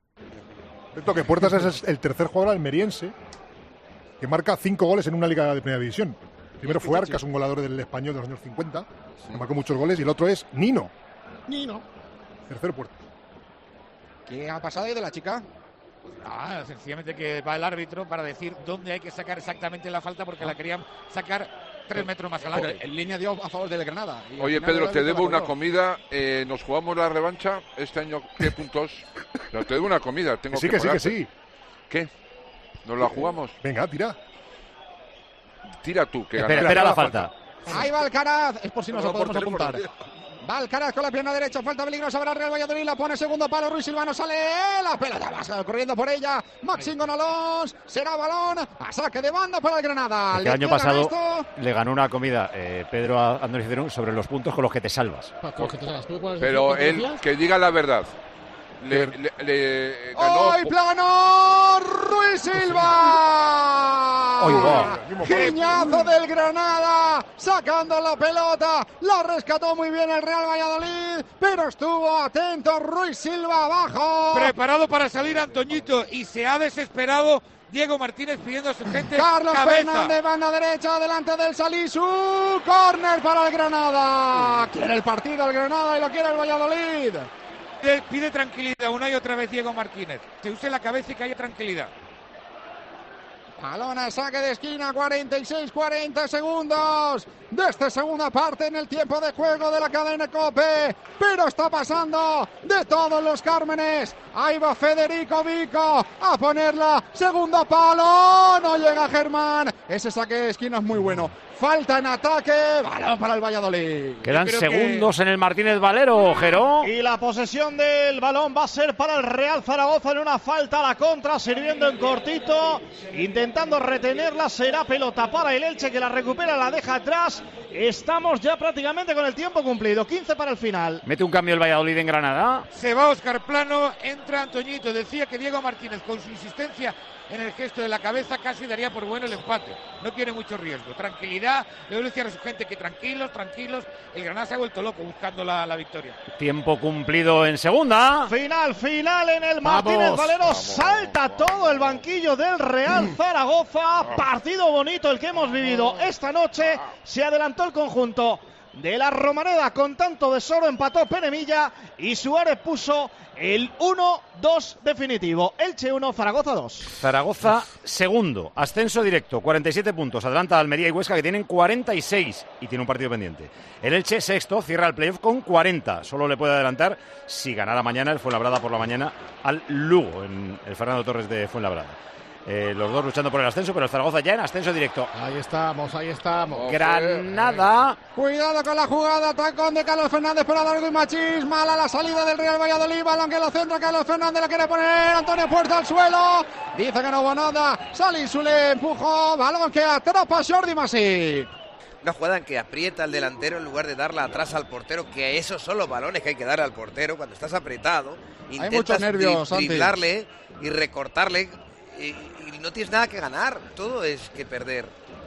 Cierto que Puertas es el tercer jugador almeriense que marca cinco goles en una liga de primera división. Primero fue Arcas, un goleador del Español de los años cincuenta, que marcó muchos goles, y el otro es Nino. Nino. Tercer Puertas. ¿Qué ha pasado ahí de la chica? Ah, sencillamente que va el árbitro para decir dónde hay que sacar exactamente la falta, porque la querían sacar tres metros más adelante. Pero en línea dio a favor del Granada. Oye, Pedro, te debo una comida. Eh, nos jugamos la revancha este año. ¿Qué puntos? Pero te debo una comida. Tengo que sí, que, que sí, que sí. ¿Qué? ¿Nos la jugamos? Venga, tira. Tira tú, que espera, espera la falta. Ahí va Alcaraz. Es por si nos no, podemos apuntar. Va Alcaraz con la pierna derecha, falta peligrosa para el Real Valladolid, la pone segundo palo, Ruiz Silvano sale, la pelota va corriendo por ella, Maxim Gonalons, será balón, a saque de banda para el Granada. El año pasado esto? le ganó una comida eh, Pedro a Andrés Cerón sobre los puntos con los que te salvas. Pero él, que diga la verdad. Le, le, le ganó. ¡Hoy plano! ¡Ruiz Silva! ¡Hoy va! ¡Giñazo del Granada! Sacando la pelota, la rescató muy bien el Real Valladolid, pero estuvo atento Ruiz Silva abajo. Preparado para salir Antoñito y se ha desesperado Diego Martínez pidiendo a su gente Carlos cabeza. Fernández, banda derecha, delante del Salisu. Córner para el Granada. Quiere el partido el Granada y lo quiere el Valladolid. Pide, pide tranquilidad una y otra vez Diego Martínez. Se use la cabeza y que haya tranquilidad. Balón a saque de esquina, cuarenta y seis cuarenta segundos de esta segunda parte en el tiempo de juego de la cadena COPE. Pero está pasando de todos los Cármenes. Ahí va Federico Vico a ponerla. Segundo palo. No llega Germán. Ese saque de esquina es muy bueno. Falta en ataque. Balón para el Valladolid. Quedan segundos que... en el Martínez Valero, Jero. Y la posesión del balón va a ser para el Real Zaragoza en una falta a la contra, sirviendo en cortito. Intentando retenerla, será pelota para el Elche, que la recupera, la deja atrás. Estamos ya prácticamente con el tiempo cumplido. quince para el final. Mete un cambio el Valladolid en Granada. Se va Óscar Plano, entra Antoñito. Decía que Diego Martínez, con su insistencia en el gesto de la cabeza, casi daría por bueno el empate. No quiere mucho riesgo. Tranquilidad ya le voy a decir a su gente que tranquilos, tranquilos, el Granada se ha vuelto loco buscando la, la victoria. Tiempo cumplido en segunda. Final, final en el Martínez Valero, salta todo el banquillo del Real Zaragoza, partido bonito el que hemos vivido esta noche, se adelantó el conjunto de la Romareda con tanto de Soro, empató Peremilla y Suárez puso el uno dos definitivo. Elche uno, Zaragoza dos. Zaragoza segundo, ascenso directo, cuarenta y siete puntos, adelanta a Almería y Huesca que tienen cuarenta y seis y tiene un partido pendiente. El Elche sexto, cierra el playoff con cuarenta, solo le puede adelantar si ganara mañana el Fuenlabrada por la mañana al Lugo, en el Fernando Torres de Fuenlabrada. Eh, los dos luchando por el ascenso, pero el Zaragoza ya en ascenso directo. Ahí estamos, ahí estamos. Granada. Cuidado con la jugada, tacón de Carlos Fernández para Largo y Machís. Mala la salida del Real Valladolid, balón que lo centra Carlos Fernández, la quiere poner Antonio Puerta al suelo. Dice que no hubo nada. Salisu le empujó, balón que atrapa Jordi Masip. Una jugada en que aprieta al delantero en lugar de darla atrás al portero, que esos son los balones que hay que darle al portero cuando estás apretado. Hay muchos nervios, dri- driblarle y recortarle. Y, y no tienes nada que ganar, todo es que perder.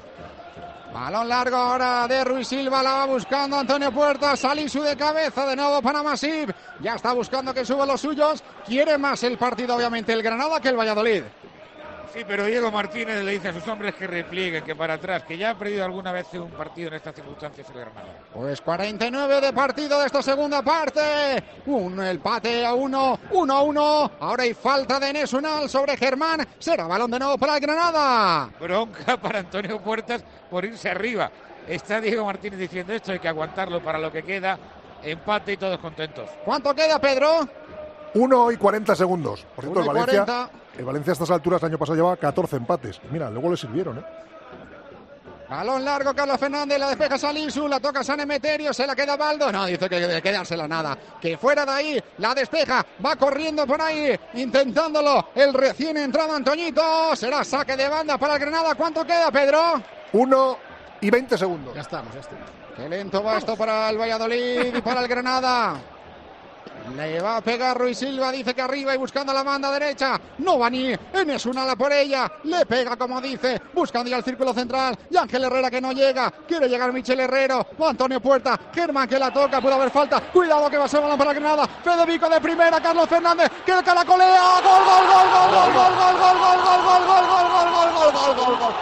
Balón largo ahora de Ruiz Silva, la va buscando Antonio Puerta, Salisu de cabeza, de nuevo para Masip, ya está buscando que suba los suyos, quiere más el partido obviamente el Granada que el Valladolid. Sí, pero Diego Martínez le dice a sus hombres que replieguen, que para atrás, que ya ha perdido alguna vez un partido en estas circunstancias el Granada. Pues cuarenta y nueve de partido de esta segunda parte. Un empate a uno, uno a uno. Ahora hay falta de Enes Unal sobre Germán. Será balón de nuevo para el Granada. Bronca para Antonio Puertas por irse arriba. Está Diego Martínez diciendo esto, hay que aguantarlo para lo que queda. Empate y todos contentos. ¿Cuánto queda, Pedro? uno y cuarenta segundos. Por cierto, el Valencia, cuarenta. el Valencia a estas alturas el año pasado llevaba catorce empates. Mira, luego le sirvieron, ¿eh? Balón largo, Carlos Fernández, la despeja Salisu, la toca San Emeterio, se la queda Baldo. No, dice que de quedársela nada. Que fuera de ahí, la despeja, va corriendo por ahí, intentándolo. El recién entrado Antoñito, será saque de banda para el Granada. ¿Cuánto queda, Pedro? uno y veinte segundos. Ya estamos, ya estamos. Qué lento va esto para el Valladolid y para el Granada. Le va a pegar Ruiz Silva, dice que arriba y buscando la banda derecha. No va ni Enes Unal por ella. Le pega, como dice, buscando ya el círculo central. Y Ángel Herrera que no llega. Quiere llegar Michel Herrero. O Antonio Puerta. Germán que la toca. Puede haber falta. Cuidado que va a ser balón para Granada. Federico de primera. Carlos Fernández. Que el caracolea. Gol, gol, gol, gol, gol, gol, gol, gol, gol, gol, gol, gol, gol, gol, gol, gol, gol, gol, gol.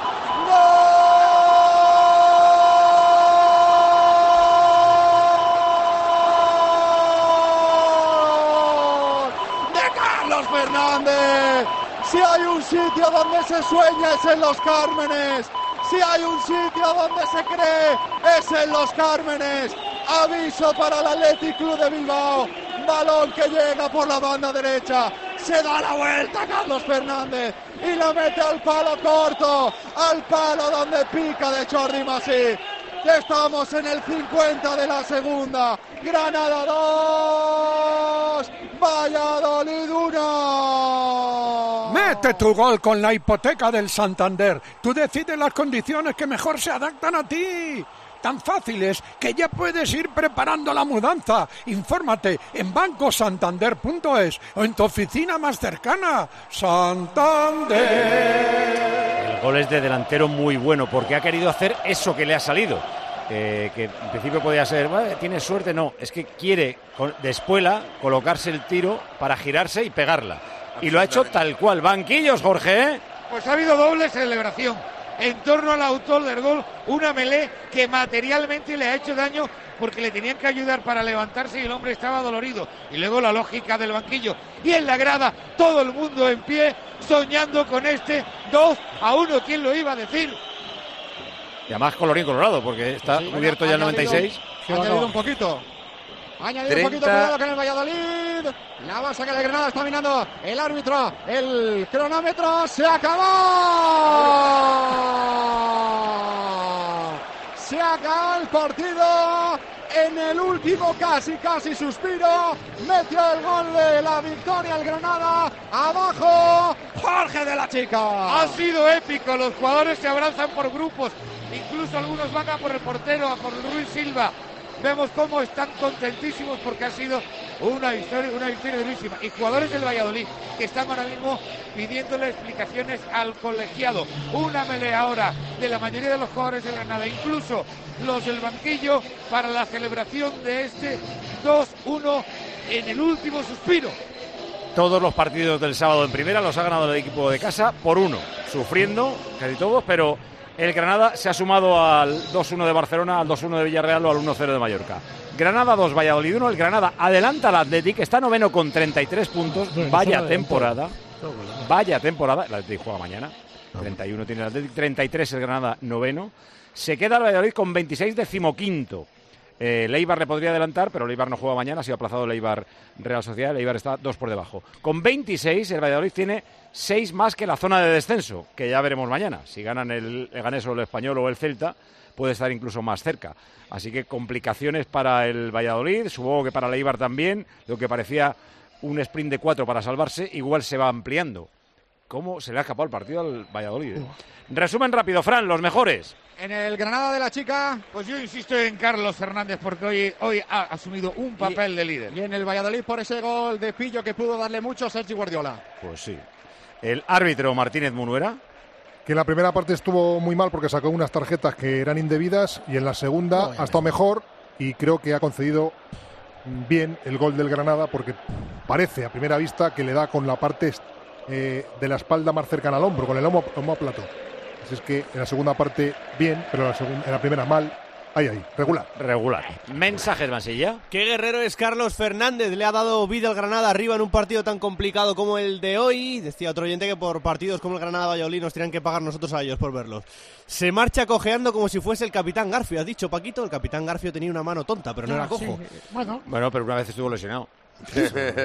Fernández, si hay un sitio donde se sueña es en los Cármenes, si hay un sitio donde se cree es en los Cármenes. Aviso para el Athletic Club de Bilbao, balón que llega por la banda derecha, se da la vuelta Carlos Fernández y la mete al palo corto, al palo donde pica de Jordi Masip. Estamos en el cincuenta de la segunda. Granada dos, Valladolid uno. Mete tu gol con la hipoteca del Santander. Tú decides las condiciones que mejor se adaptan a ti. Tan fáciles que ya puedes ir preparando la mudanza. Infórmate en banco santander punto es o en tu oficina más cercana. Santander. El gol es de delantero muy bueno porque ha querido hacer eso que le ha salido. Eh, que en principio podía ser, bueno, tiene suerte, no, es que quiere de espuela colocarse el tiro para girarse y pegarla. Y lo ha hecho tal cual. Banquillos, Jorge, ¿eh? Pues ha habido doble celebración en torno al autor del gol, una melé que materialmente le ha hecho daño porque le tenían que ayudar para levantarse y el hombre estaba dolorido. Y luego la lógica del banquillo. Y en la grada, todo el mundo en pie, soñando con este dos a uno. ¿Quién lo iba a decir? Y además colorín colorado, porque está sí, cubierto ya el noventa y seis. Ha añadido un poquito. Ha añadido treinta. Un poquito, cuidado con el Valladolid. La va a sacar de Granada, está mirando el árbitro. El cronómetro se acabó. Se acabó el partido. En el último casi, casi suspiro, metió el gol de la victoria el Granada. Abajo, Jorge de la Chica. Ha sido épico, los jugadores se abrazan por grupos. Incluso algunos van a por el portero, a por Ruiz Silva. Vemos cómo están contentísimos porque ha sido una historia, una victoria durísima. Y jugadores del Valladolid que están ahora mismo pidiéndole explicaciones al colegiado. Una melea ahora de la mayoría de los jugadores de Granada, incluso los del banquillo, para la celebración de este dos uno en el último suspiro. Todos los partidos del sábado en primera los ha ganado el equipo de casa por uno, sufriendo casi todos, pero el Granada se ha sumado al dos uno de Barcelona, al dos uno de Villarreal o al uno cero de Mallorca. Granada dos, Valladolid uno. El Granada adelanta al Athletic, está noveno con treinta y tres puntos. Vaya temporada. Vaya temporada. El Athletic juega mañana. treinta y uno tiene el Athletic, treinta y tres el Granada noveno. Se queda el Valladolid con veintiséis, decimoquinto. Eh, el Eibar le podría adelantar, pero el Eibar no juega mañana, ha sido aplazado el Eibar Real Sociedad, el Eibar está dos por debajo. Con veintiséis, el Valladolid tiene seis más que la zona de descenso, que ya veremos mañana. Si ganan el Leganés o el Español o el Celta, puede estar incluso más cerca. Así que complicaciones para el Valladolid, supongo que para el Eibar también, lo que parecía un sprint de cuatro para salvarse, igual se va ampliando. ¿Cómo se le ha escapado el partido al Valladolid? ¿eh? Resumen rápido, Fran, los mejores. En el Granada de la chica, pues yo insisto en Carlos Fernández porque hoy, hoy ha asumido un papel y, de líder. Y en el Valladolid por ese gol de Pillo que pudo darle mucho a Sergi Guardiola. Pues sí. El árbitro Martínez Munuera. Que en la primera parte estuvo muy mal porque sacó unas tarjetas que eran indebidas y en la segunda no, ha estado mejor y creo que ha concedido bien el gol del Granada porque parece a primera vista que le da con la parte eh, de la espalda más cercana al hombro, con el omóplato. Así es que en la segunda parte bien, pero en la, segunda, en la primera mal. Ahí, ahí, regular. Regular. Mensajes, Masilla. Qué guerrero es Carlos Fernández. Le ha dado vida al Granada arriba en un partido tan complicado como el de hoy. Decía otro oyente que por partidos como el Granada-Valladolid nos tenían que pagar nosotros a ellos por verlos. Se marcha cojeando como si fuese el Capitán Garfio. ¿Has dicho, Paquito? El Capitán Garfio tenía una mano tonta, pero no, no era cojo. Sí, bueno. bueno, pero una vez estuvo lesionado. Sí,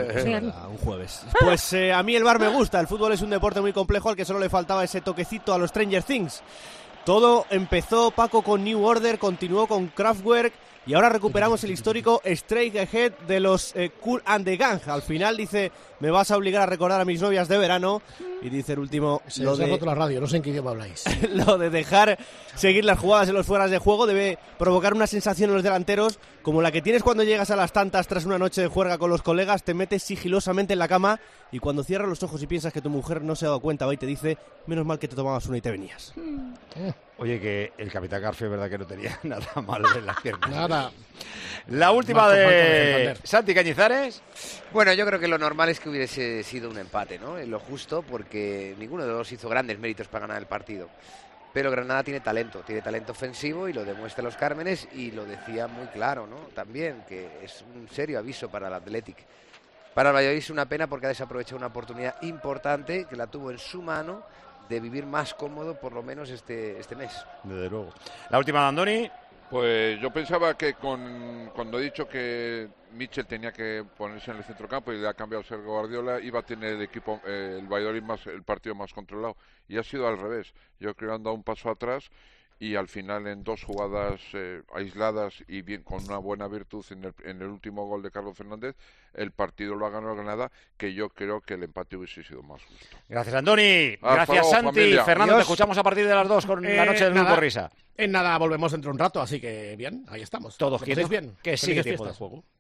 un jueves. Pues eh, a mí el bar me gusta. El fútbol es un deporte muy complejo al que solo le faltaba ese toquecito a los Stranger Things. Todo empezó, Paco, con New Order, continuó con Kraftwerk y ahora recuperamos el histórico Straight Ahead de los eh, Kool and the Gang. Al final dice, me vas a obligar a recordar a mis novias de verano. Y dice el último, se lo ha de roto la radio, no sé en qué idioma habláis. Lo de dejar seguir las jugadas en los fueras de juego debe provocar una sensación en los delanteros como la que tienes cuando llegas a las tantas tras una noche de juerga con los colegas, te metes sigilosamente en la cama y cuando cierras los ojos y piensas que tu mujer no se ha dado cuenta, va y te dice, menos mal que te tomabas una y te venías. Oye, que el Capitán Garfio es verdad que no tenía nada malo en las piernas. Nada. La última de Santi Cañizares. Bueno, yo creo que lo normal es que hubiese sido un empate, ¿no? Lo justo, porque ninguno de los dos hizo grandes méritos para ganar el partido. Pero Granada tiene talento, tiene talento ofensivo y lo demuestra los Cármenes y lo decía muy claro, ¿no? También, que es un serio aviso para el Athletic. Para el Valladolid es una pena porque ha desaprovechado una oportunidad importante que la tuvo en su mano de vivir más cómodo por lo menos este, este mes. Desde luego. La última de Andoni. Pues yo pensaba que con, cuando he dicho que Michel tenía que ponerse en el centrocampo y le ha cambiado Sergio Guardiola, iba a tener el equipo, eh, el Valladolid más, el partido más controlado. Y ha sido al revés. Yo creo que han dado un paso atrás y al final en dos jugadas eh, aisladas y bien con una buena virtud en el, en el último gol de Carlos Fernández, el partido lo ha ganado Granada, que yo creo que el empate hubiese sido más justo. Gracias, Andoni. Gracias, luego, Santi. Familia. Fernando, Dios. Te escuchamos a partir de las dos con eh, la noche del nada, Grupo Risa. En nada volvemos dentro de un rato, así que bien, ahí estamos. Todos quietos. Bien. Que sigue tiempo de juego.